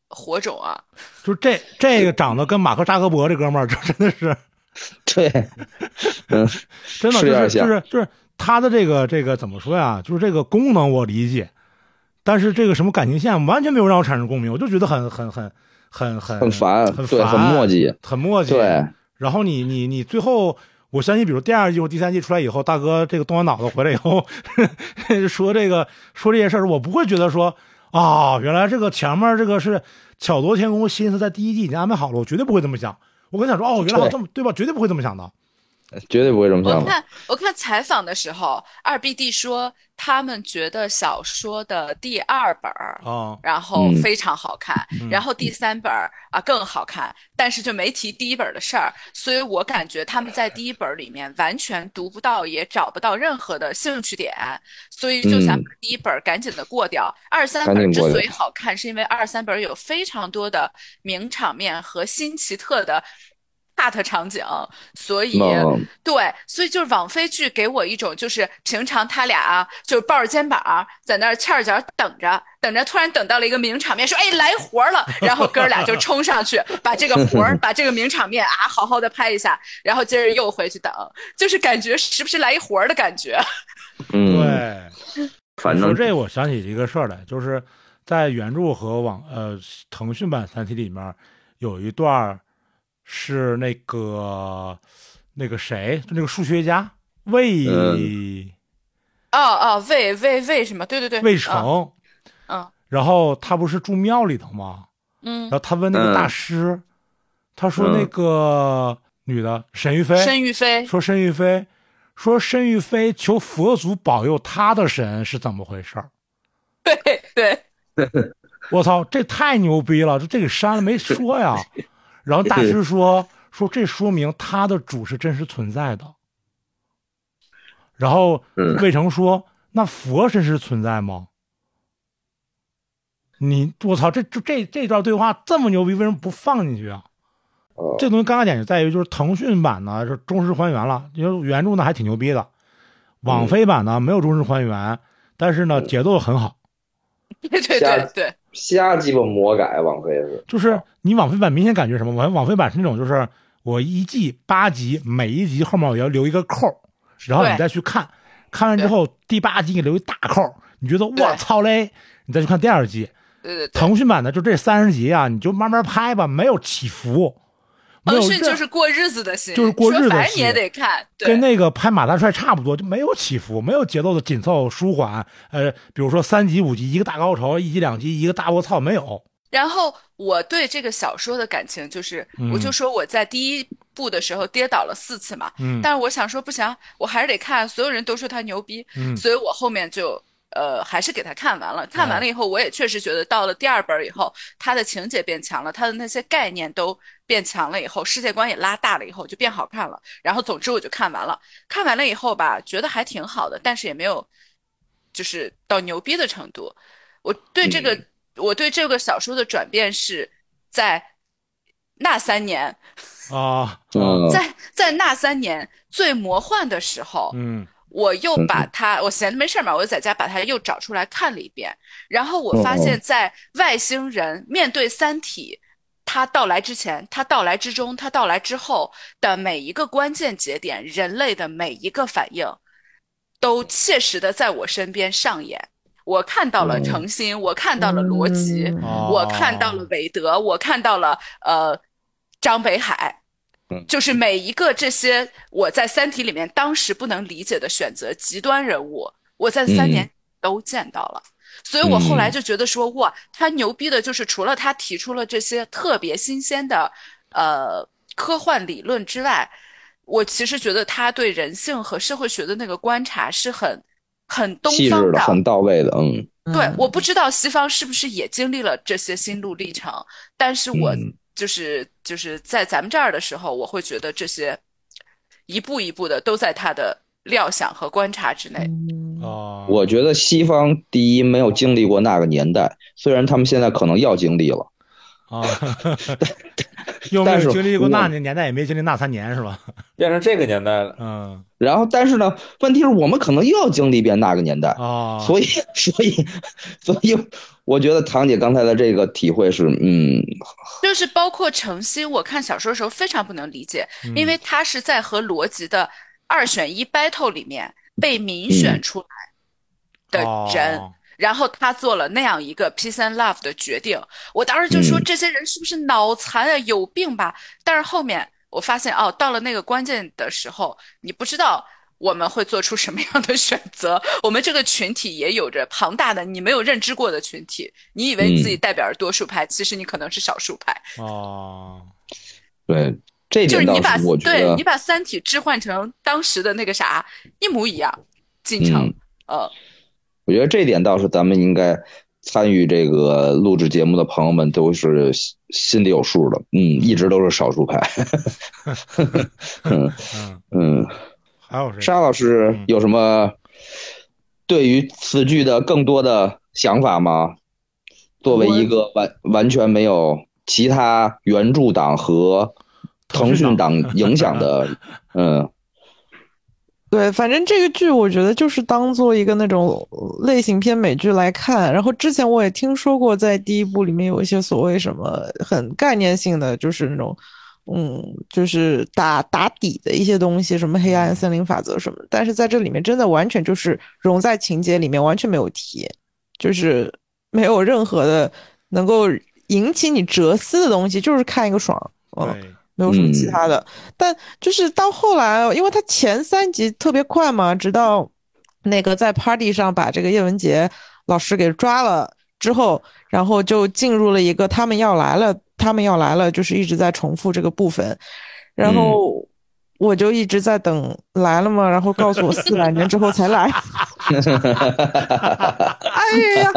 火种啊！ 就这这个长得跟马克扎克伯这哥们儿，就真的是， 对，嗯， 真的是有点就是就像是就是他的这个这个怎么说呀？就是这个功能我理解，但是这个什么感情线完全没有让我产生共鸣，我就觉得很很很很很很烦， 很对，很烦磨叽， 很磨叽。 对， 然后你你你最后，我相信，比如第二季或第三季出来以后，大哥这个动完脑子回来以后，说这个说这些事儿，我不会觉得说啊、原来这个前面这个是巧夺天工，心思在第一季已经安排好了，我绝对不会这么想。我跟你讲说，哦，原来好这么对吧？绝对不会这么想的。 绝对不会这么想的。 我看我看采访的时候，二 B D 说他们觉得小说的第二本儿啊， 然后嗯非常好看， 嗯然后第三本儿啊更好看，但是就没提第一本的事儿，所以我感觉他们在第一本里面完全读不到，也找不到任何的兴趣点，所以就想把第一本赶紧的过掉。二三赶紧过掉本之所以好看，是因为二三本有非常多的名场面和新奇特的cut 场景，所以嗯对，所以就是网飞剧给我一种就是平常他俩啊，就是抱着肩膀在那儿欠着脚等着，等着突然等到了一个名场面，说哎来活了，然后哥俩就冲上去把这个活儿把这个名场面啊好好的拍一下，然后接着又回去等，就是感觉是不是来一活儿的感觉？ 嗯， 对， 反正说这我想起一个事儿来，就是在原著和网呃腾讯版《三体》里面有一段是那个那个谁，就那个数学家魏、 嗯哦哦，魏魏魏什么？对对对， 魏成， 嗯然后他不是住庙里头吗？ 嗯然后他问那个大师，他说那个女的沈玉飞， 申玉飞， 说申玉飞，说申玉飞求佛祖保佑他的神是怎么回事儿？ 对对， 我操，这太牛逼了！这这给删了没说呀？然后大师说说这说明他的主是真实存在的。然后嗯魏成说：“那佛真实存在吗？”你我操，这这这这段对话这么牛逼，为什么不放进去啊？ 哦这东西尴尬点就在于，就是腾讯版呢是忠实还原了，因为原著呢还挺牛逼的，网飞版呢没有忠实还原，但是呢节奏很好。 对对对对， 瞎鸡巴魔改，网飞是， 就是你网飞版明显感觉什么？网网飞版是那种，就是我一季八集，每一集后面我要留一个扣，然后你再去看，看完之后第八集给留一大扣，你觉得我操嘞，你再去看第二季。 对对对， 腾讯版的就这三十集啊，你就慢慢拍吧，没有起伏。没有腾讯任就是过日子的心， 就是过日子的说反正你也心得看，对跟那个拍马大帅差不多，就没有起伏，没有节奏的紧凑舒缓。呃，比如说三集五集一个大高潮，一集两集一个大卧槽，没有。 然后我对这个小说的感情就是， 嗯我就说我在第一部的时候跌倒了四次嘛， 嗯但是我想说不行，我还是得看，所有人都说他牛逼， 嗯所以我后面就呃还是给他看完了。看完了以后，我也确实觉得到了第二本以后，他的情节变强了，他的那些概念都变强了以后，世界观也拉大了以后，就变好看了。然后总之我就看完了，看完了以后吧，觉得还挺好的，但是也没有就是到牛逼的程度。我对这个。 嗯我对这个小说的转变是在那三年， 啊， 嗯在在那三年最魔幻的时候， 嗯我又把它，我闲着没事嘛，我就在家把它又找出来看了一遍，然后我发嗯现，在外星人面对三体，它到来之前，它到来之中，它到来之后的每一个关键节点，人类的每一个反应，都切实的在我身边上演。我看到了诚心，我看到了罗辑， 嗯哦我看到了韦德，我看到了呃张北海， 嗯就是每一个这些我在《三体》里面当时不能理解的选择极端人物，我在三年都见到了。所以我后来就觉得说，哇，他牛逼的就是除了他提出了这些特别新鲜的呃科幻理论之外，我其实觉得他对人性和社会学的那个观察是很很东细致方的，很到位的，嗯， 对，我不知道西方是不是也经历了这些心路历程，但是我嗯就是就是在咱们这儿的时候，我会觉得这些一步一步的都在他的料想和观察之内。 啊， 我觉得西方第一没有经历过那个年代，虽然他们现在可能要经历了， 啊，又没但是有经历过我那年年代，也没经历那三年，是吧？ 变成这个年代了。 嗯然后但是呢，问题是我们可能又要经历遍那个年代， 啊， 所以所以所以我觉得堂姐刚才的这个体会是，嗯， 就是包括程心，我看小说的时候非常不能理解， 嗯因为他是在和罗辑的二选一 battle 里面被民选出来的人， 哦然后他做了那样一个 peace and love 的决定。我当时就说嗯这些人是不是脑残啊，有病吧？但是后面我发现哦，到了那个关键的时候，你不知道我们会做出什么样的选择。我们这个群体也有着庞大的你没有认知过的群体，你以为自己代表着多数派，其实你可能是少数派。 哦， 对，这点倒就是你把是我觉得对你，把三体置换成当时的那个啥一模一样进程， 嗯， 呃， 我觉得这点倒是咱们应该参与这个录制节目的朋友们都是心心里有数的，嗯，一直都是少数派。嗯嗯， 嗯， 还有谁？ 沙老师嗯有什么对于此剧的更多的想法吗？作为一个完完全没有其他原著党和腾讯党影响的，嗯对，反正这个剧我觉得就是当做一个那种类型片美剧来看。然后之前我也听说过，在第一部里面有一些所谓什么很概念性的，就是那种，嗯，就是打打底的一些东西，什么黑暗森林法则什么的。但是在这里面真的完全就是融在情节里面，完全没有提，就是没有任何的能够引起你哲思的东西，就是看一个爽，嗯。 对， 没有什么其他的，嗯、但就是到后来，因为他前三集特别快嘛，直到那个在 party 上把这个叶文洁老师给抓了之后，然后就进入了一个他们要来了，他们要来了，就是一直在重复这个部分，然后我就一直在等来了嘛，然后告诉我四百年之后才来。哎呀，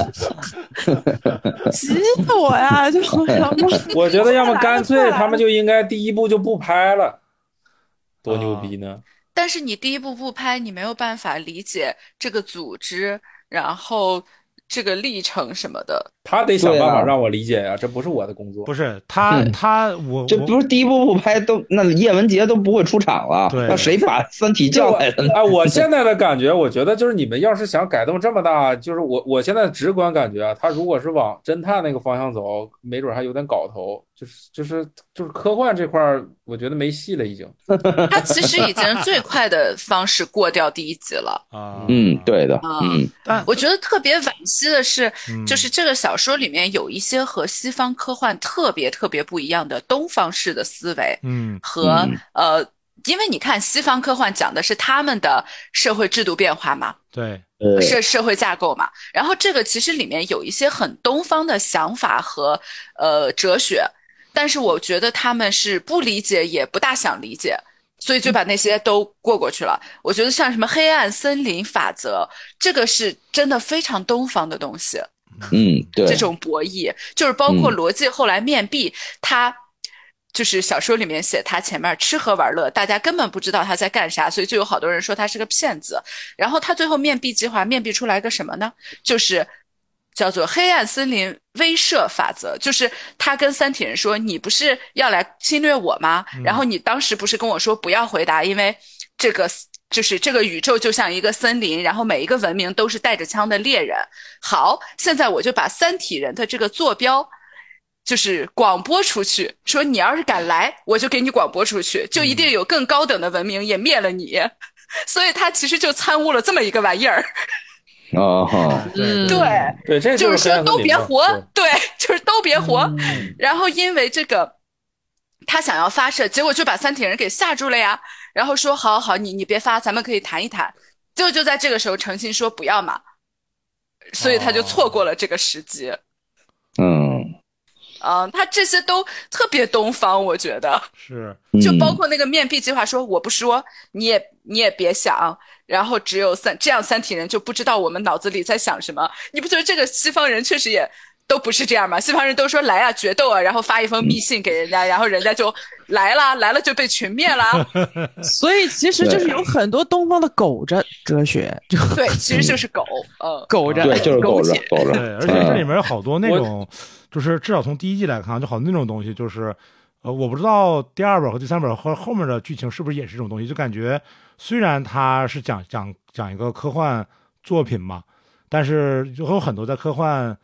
急死我呀！就我觉得要么干脆他们就应该第一部就不拍了，多牛逼呢！ 但是你第一部不拍，你没有办法理解这个组织，然后这个历程什么的。 他得想办法让我理解呀、啊，这不是我的工作。 不是他他我这不是第一部不拍都那叶文洁都不会出场了，那谁把三体叫来了呢？ 啊，我现在的感觉，我觉得就是你们要是想改动这么大，就是我我现在直观感觉啊，他如果是往侦探那个方向走，没准还有点搞头，就是就是就是科幻这块，我觉得没戏了已经。 他其实已经最快的方式过掉第一集了啊， 嗯，对的，嗯， 但我觉得特别惋惜的是， 嗯、 就是这个小说里面有一些和西方科幻特别特别不一样的东方式的思维， 嗯， 和、嗯、呃，因为你看西方科幻讲的是他们的社会制度变化嘛， 对， 社社会架构嘛，然后这个其实里面有一些很东方的想法和呃哲学，但是我觉得他们是不理解也不大想理解。所以就把那些都过过去了。我觉得像什么黑暗森林法则，这个是真的非常东方的东西。 嗯，对， 这种博弈就是包括罗辑后来面壁，嗯、他就是小说里面写他前面吃喝玩乐，大家根本不知道他在干啥，所以就有好多人说他是个骗子。然后他最后面壁计划面壁出来个什么呢？就是叫做黑暗森林威慑法则，就是他跟三体人说，你不是要来侵略我吗？ 嗯、 然后你当时不是跟我说不要回答，因为这个就是这个宇宙就像一个森林，然后每一个文明都是带着枪的猎人。好，现在我就把三体人的这个坐标就是广播出去，说你要是敢来，我就给你广播出去，就一定有更高等的文明也灭了你。嗯、所以他其实就参悟了这么一个玩意儿。 哦， 嗯，对对，这就是说都别活，对，就是都别活。 嗯、 然后因为这个，他想要发射，结果就把三体人给吓住了呀。然后说好好，你你别发，咱们可以谈一谈。结果就在这个时候，程心说不要嘛，所以他就错过了这个时机。 嗯。 嗯，他这些都特别东方，我觉得是， 就包括那个面壁计划说，说我不说，你也你也别想，然后只有三这样三体人就不知道我们脑子里在想什么。你不觉得这个西方人确实也都不是这样吗？西方人都说来啊，决斗啊，然后发一封密信给人家，然后人家就来了，来了就被群灭了。 所以其实就是有很多东方的狗着哲学，就对，其实就是狗，呃， 狗着， 对，就是狗着，狗着。 对，而且这里面有好多那种。就是至少从第一季来看，就好多那种东西，就是呃，我不知道第二本和第三本和后面的剧情是不是也是这种东西，就感觉虽然它是讲讲讲一个科幻作品嘛，但是就有很多在科幻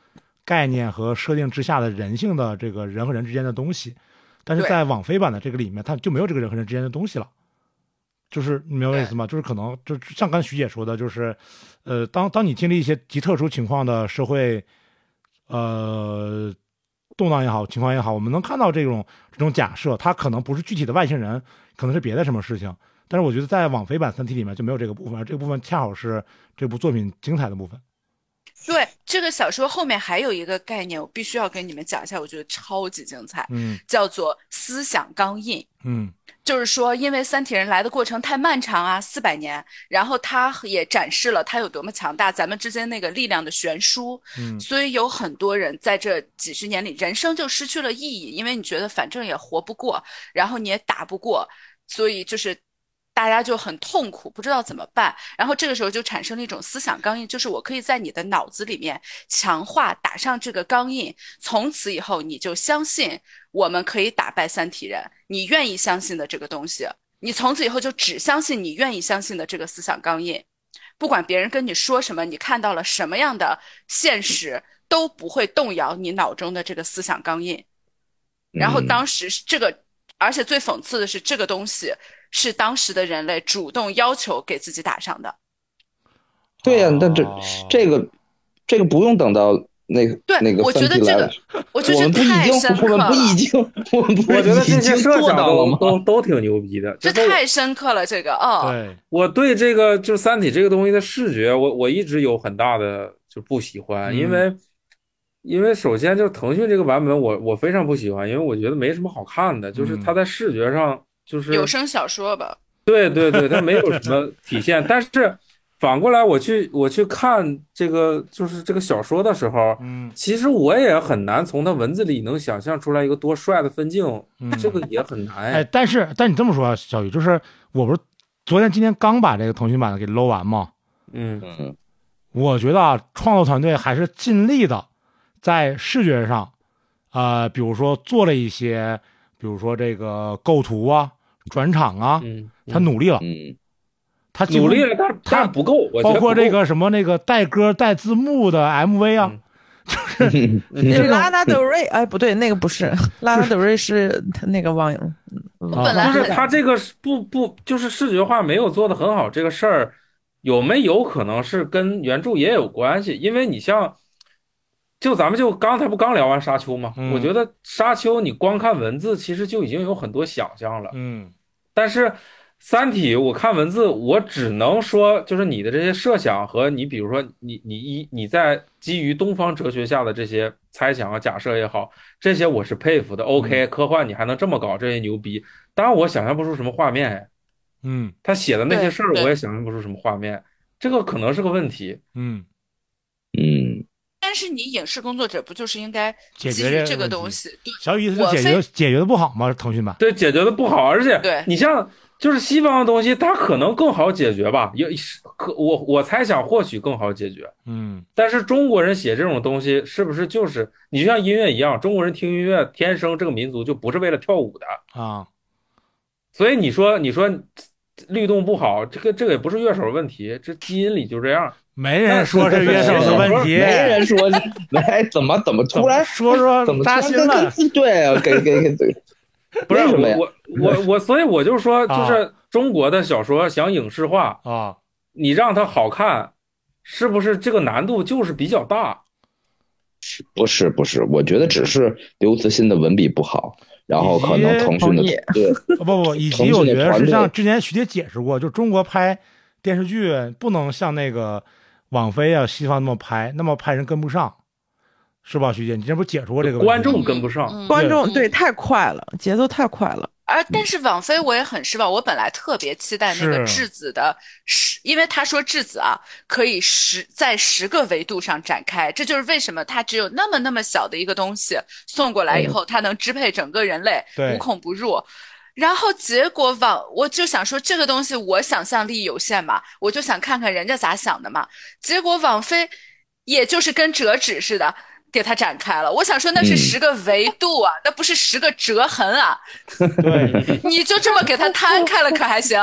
概念和设定之下的人性的这个人和人之间的东西，但是对在网飞版的这个里面，它就没有这个人和人之间的东西了。就是你明白我意思吗？就是可能就像刚才徐姐说的，就是呃，当当你经历一些极特殊情况的社会呃动荡也好，情况也好，我们能看到这种这种假设，它可能不是具体的外星人，可能是别的什么事情。但是我觉得在网飞版《三体》里面就没有这个部分，这个部分恰好是这部作品精彩的部分。 对，这个小说后面还有一个概念，我必须要跟你们讲一下，我觉得超级精彩， 嗯叫做思想钢印。 嗯就是说，因为三体人来的过程太漫长啊，四百年，然后他也展示了他有多么强大，咱们之间那个力量的悬殊， 嗯所以有很多人在这几十年里，人生就失去了意义，因为你觉得反正也活不过，然后你也打不过，所以就是大家就很痛苦，不知道怎么办。然后这个时候就产生了一种思想钢印，就是我可以在你的脑子里面强化打上这个钢印，从此以后你就相信我们可以打败三体人，你愿意相信的这个东西，你从此以后就只相信你愿意相信的这个思想钢印，不管别人跟你说什么，你看到了什么样的现实，都不会动摇你脑中的这个思想钢印。然后当时这个，而且最讽刺的是，这个东西是当时的人类主动要求给自己打上的。 对呀、啊，那这这个这个不用等到那个对， 那个我觉得这个，我觉得我们不已经太深刻了。 我们不已经，我们不是我觉得这已经些设想做到了吗？ 都都都挺牛逼的， 这就是太深刻了，这个哦。 对， 我对这个就是《三体》这个东西的视觉，我我一直有很大的就不喜欢， 嗯因为因为首先就是腾讯这个版本我我非常不喜欢，因为我觉得没什么好看的，就是它在视觉上就是有声小说吧。 对对对，它没有什么体现。但是反过来，我去我去看这个就是这个小说的时候， 嗯其实我也很难从它文字里能想象出来一个多帅的分镜， 嗯这个也很难。 哎，但是但你这么说，小雨，就是我不是昨天今天刚把这个腾讯版的给搂完吗？ 嗯嗯， 我觉得啊，创作团队还是尽力的在视觉上，呃，比如说做了一些，比如说这个构图啊、转场啊， 嗯， 他努力了， 嗯， 他几乎努力了，但是但是不够，我觉包括得不够这个什么那个带歌带字幕的 M V 啊， 嗯就是那是拉拉德瑞，哎，不对，那个不是拉拉德瑞，是他那个网友。 啊本来就是他这个是不不就是视觉化没有做得很好，这个事儿有没有可能是跟原著也有关系？因为你像，就咱们就刚才不刚聊完沙丘吗？ 嗯我觉得沙丘你光看文字其实就已经有很多想象了， 嗯但是三体我看文字，我只能说就是你的这些设想和你比如说你你一你在基于东方哲学下的这些猜想啊假设也好，这些我是佩服的。OK，科幻你还能这么搞，这些牛逼。当然我想象不出什么画面， 嗯他写的那些事儿对我也想象不出什么画面，这个可能是个问题。 嗯， 嗯， 但是你影视工作者不就是应该解决基于这个问题东西？对， 小雨意思是我解决非解决的不好吗？腾讯版？ 对，解决的不好，而且对你像就是西方的东西，它可能更好解决吧，也可我我猜想或许更好解决。 嗯但是中国人写这种东西，是不是就是你就像音乐一样，中国人听音乐天生这个民族就不是为了跳舞的， 啊， 所以你说你说律动不好，这个这个也不是乐手问题，这基因里就这样。 没人说是乐手的问题， 没人说，哎，怎么怎么突然说说怎么扎心了？ 对啊，给给给对， 不是为什么呀？ 我我我我，所以我就说， 啊就是中国的小说想影视化， 啊， 你让它好看，是不是这个难度就是比较大？ 不是不是，我觉得只是刘慈欣的文笔不好，然后可能腾讯的同意对不不不，以及腾讯的我觉得是团队像之前徐姐解释过，就中国拍电视剧不能像那个网飞啊西方那么拍，那么拍人跟不上，是吧？徐姐，你这不解释过这个问题观众跟不上。 嗯观众嗯对太快了，节奏太快了。 而但是网飞我也很失望，我本来特别期待那个是质子的十，因为他说质子啊可以十在十个维度上展开，这就是为什么它只有那么那么小的一个东西送过来以后，它能支配整个人类， 对无孔不入。然后结果网我就想说这个东西我想象力有限嘛，我就想看看人家咋想的嘛。结果网飞也就是跟折纸似的。给它展开了，我想说那是十个维度啊，那不是十个折痕啊。 对你就这么给它摊开了，可还行？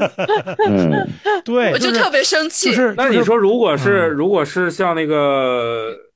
嗯， 对， 我就特别生气。 就是， 那你说，如果是如果是像那个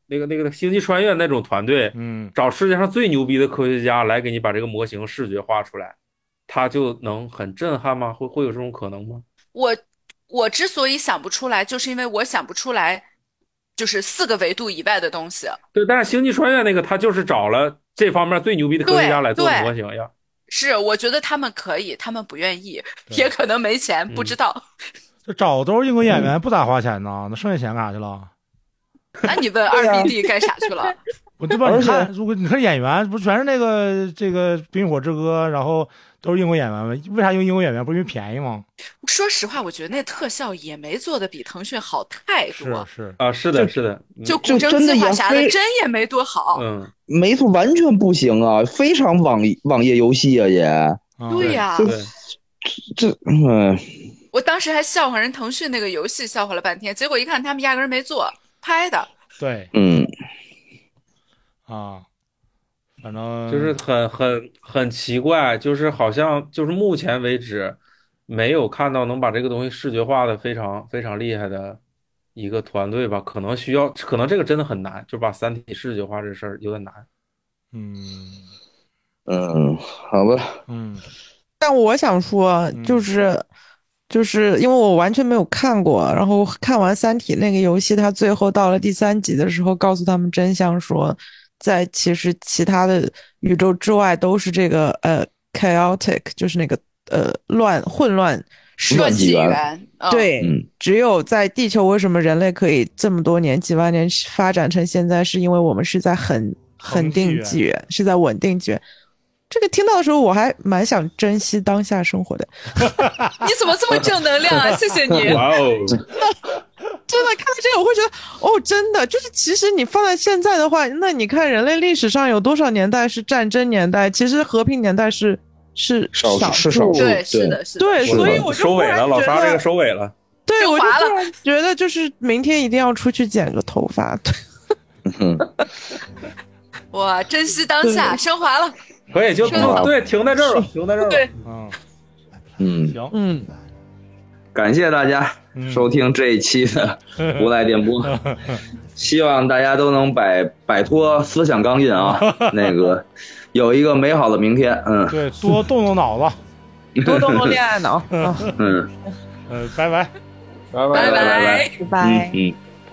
那个那个星际穿越那种团队， 嗯， 找世界上最牛逼的科学家来给你把这个模型视觉化出来，它就能很震撼吗？会会有这种可能吗？ 我我之所以想不出来，就是因为我想不出来，就是四个维度以外的东西。 对，但是星际穿越那个，他就是找了这方面最牛逼的科学家来做模型呀。 是，我觉得他们可以，他们不愿意，也可能没钱， 嗯、 不知道。 这找都是英国演员，不咋花钱呢，那剩下钱干啥去了？ 那你问二 B D 干啥去了？ 我对吧？你看，如果你看演员，不是全是那个这个《冰与火之歌》，然后都是英国演员吗？为啥用英国演员？不是因为便宜吗？ 说实话，我觉得那特效也没做的比腾讯好太多。 是是啊，是的，是的， 就古筝计划啥的，真也没多好。 嗯， 没错，完全不行啊，非常网网页游戏啊也。 对呀、啊， 这嗯。 我当时还笑话人腾讯那个游戏，笑话了半天，结果一看他们压根儿没做拍的。 对， 嗯， 啊，反正就是很很很奇怪，就是好像就是目前为止没有看到能把这个东西视觉化的非常非常厉害的一个团队吧，可能需要，可能这个真的很难，就把三体视觉化这事儿有点难。 嗯嗯，好吧， 嗯， 但我想说，就是。嗯就是因为我完全没有看过，然后看完《三体》那个游戏，他最后到了第三集的时候，告诉他们真相说，在其实其他的宇宙之外都是这个呃 chaotic， 就是那个呃乱混乱乱纪元。 对、 嗯， 只有在地球，为什么人类可以这么多年几万年发展成现在，是因为我们是在很恒定纪元，是在稳定纪元。这个听到的时候，我还蛮想珍惜当下生活的。 你怎么这么正能量啊？谢谢你。 哇哦， 真的看到这个，我会觉得，哦，真的就是，其实你放在现在的话，那你看人类历史上有多少年代是战争年代，其实和平年代是是少是少数， 对，是的，是的。 对，所以我就收尾了，老沙这个收尾了。 对，我就突然觉得，就是明天一定要出去剪个头发。 嗯， 哇，珍惜当下，升华了。 可以，就就对，停在这儿了，停在这儿了。 对， 嗯嗯， 行， 嗯， 感谢大家收听这一期的无赖电波，希望大家都能摆摆脱思想钢印啊，那个有一个美好的明天。嗯， 对，多动动脑子， 多动动恋爱脑。 嗯， 呃，拜拜， 拜拜拜拜拜拜。 嗯。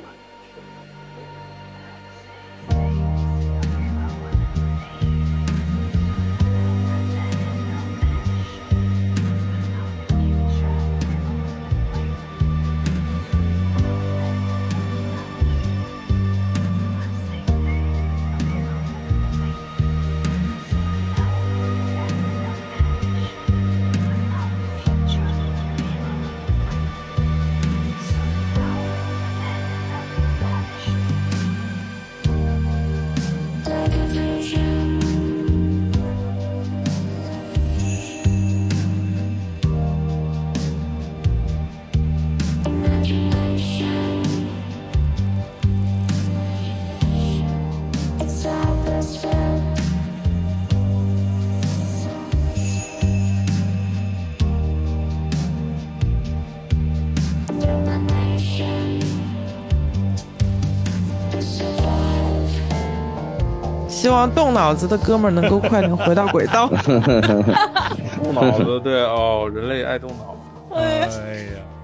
希望动脑子的哥们儿能够快点回到轨道。 动脑子，对哦，人类爱动脑。 哎呀。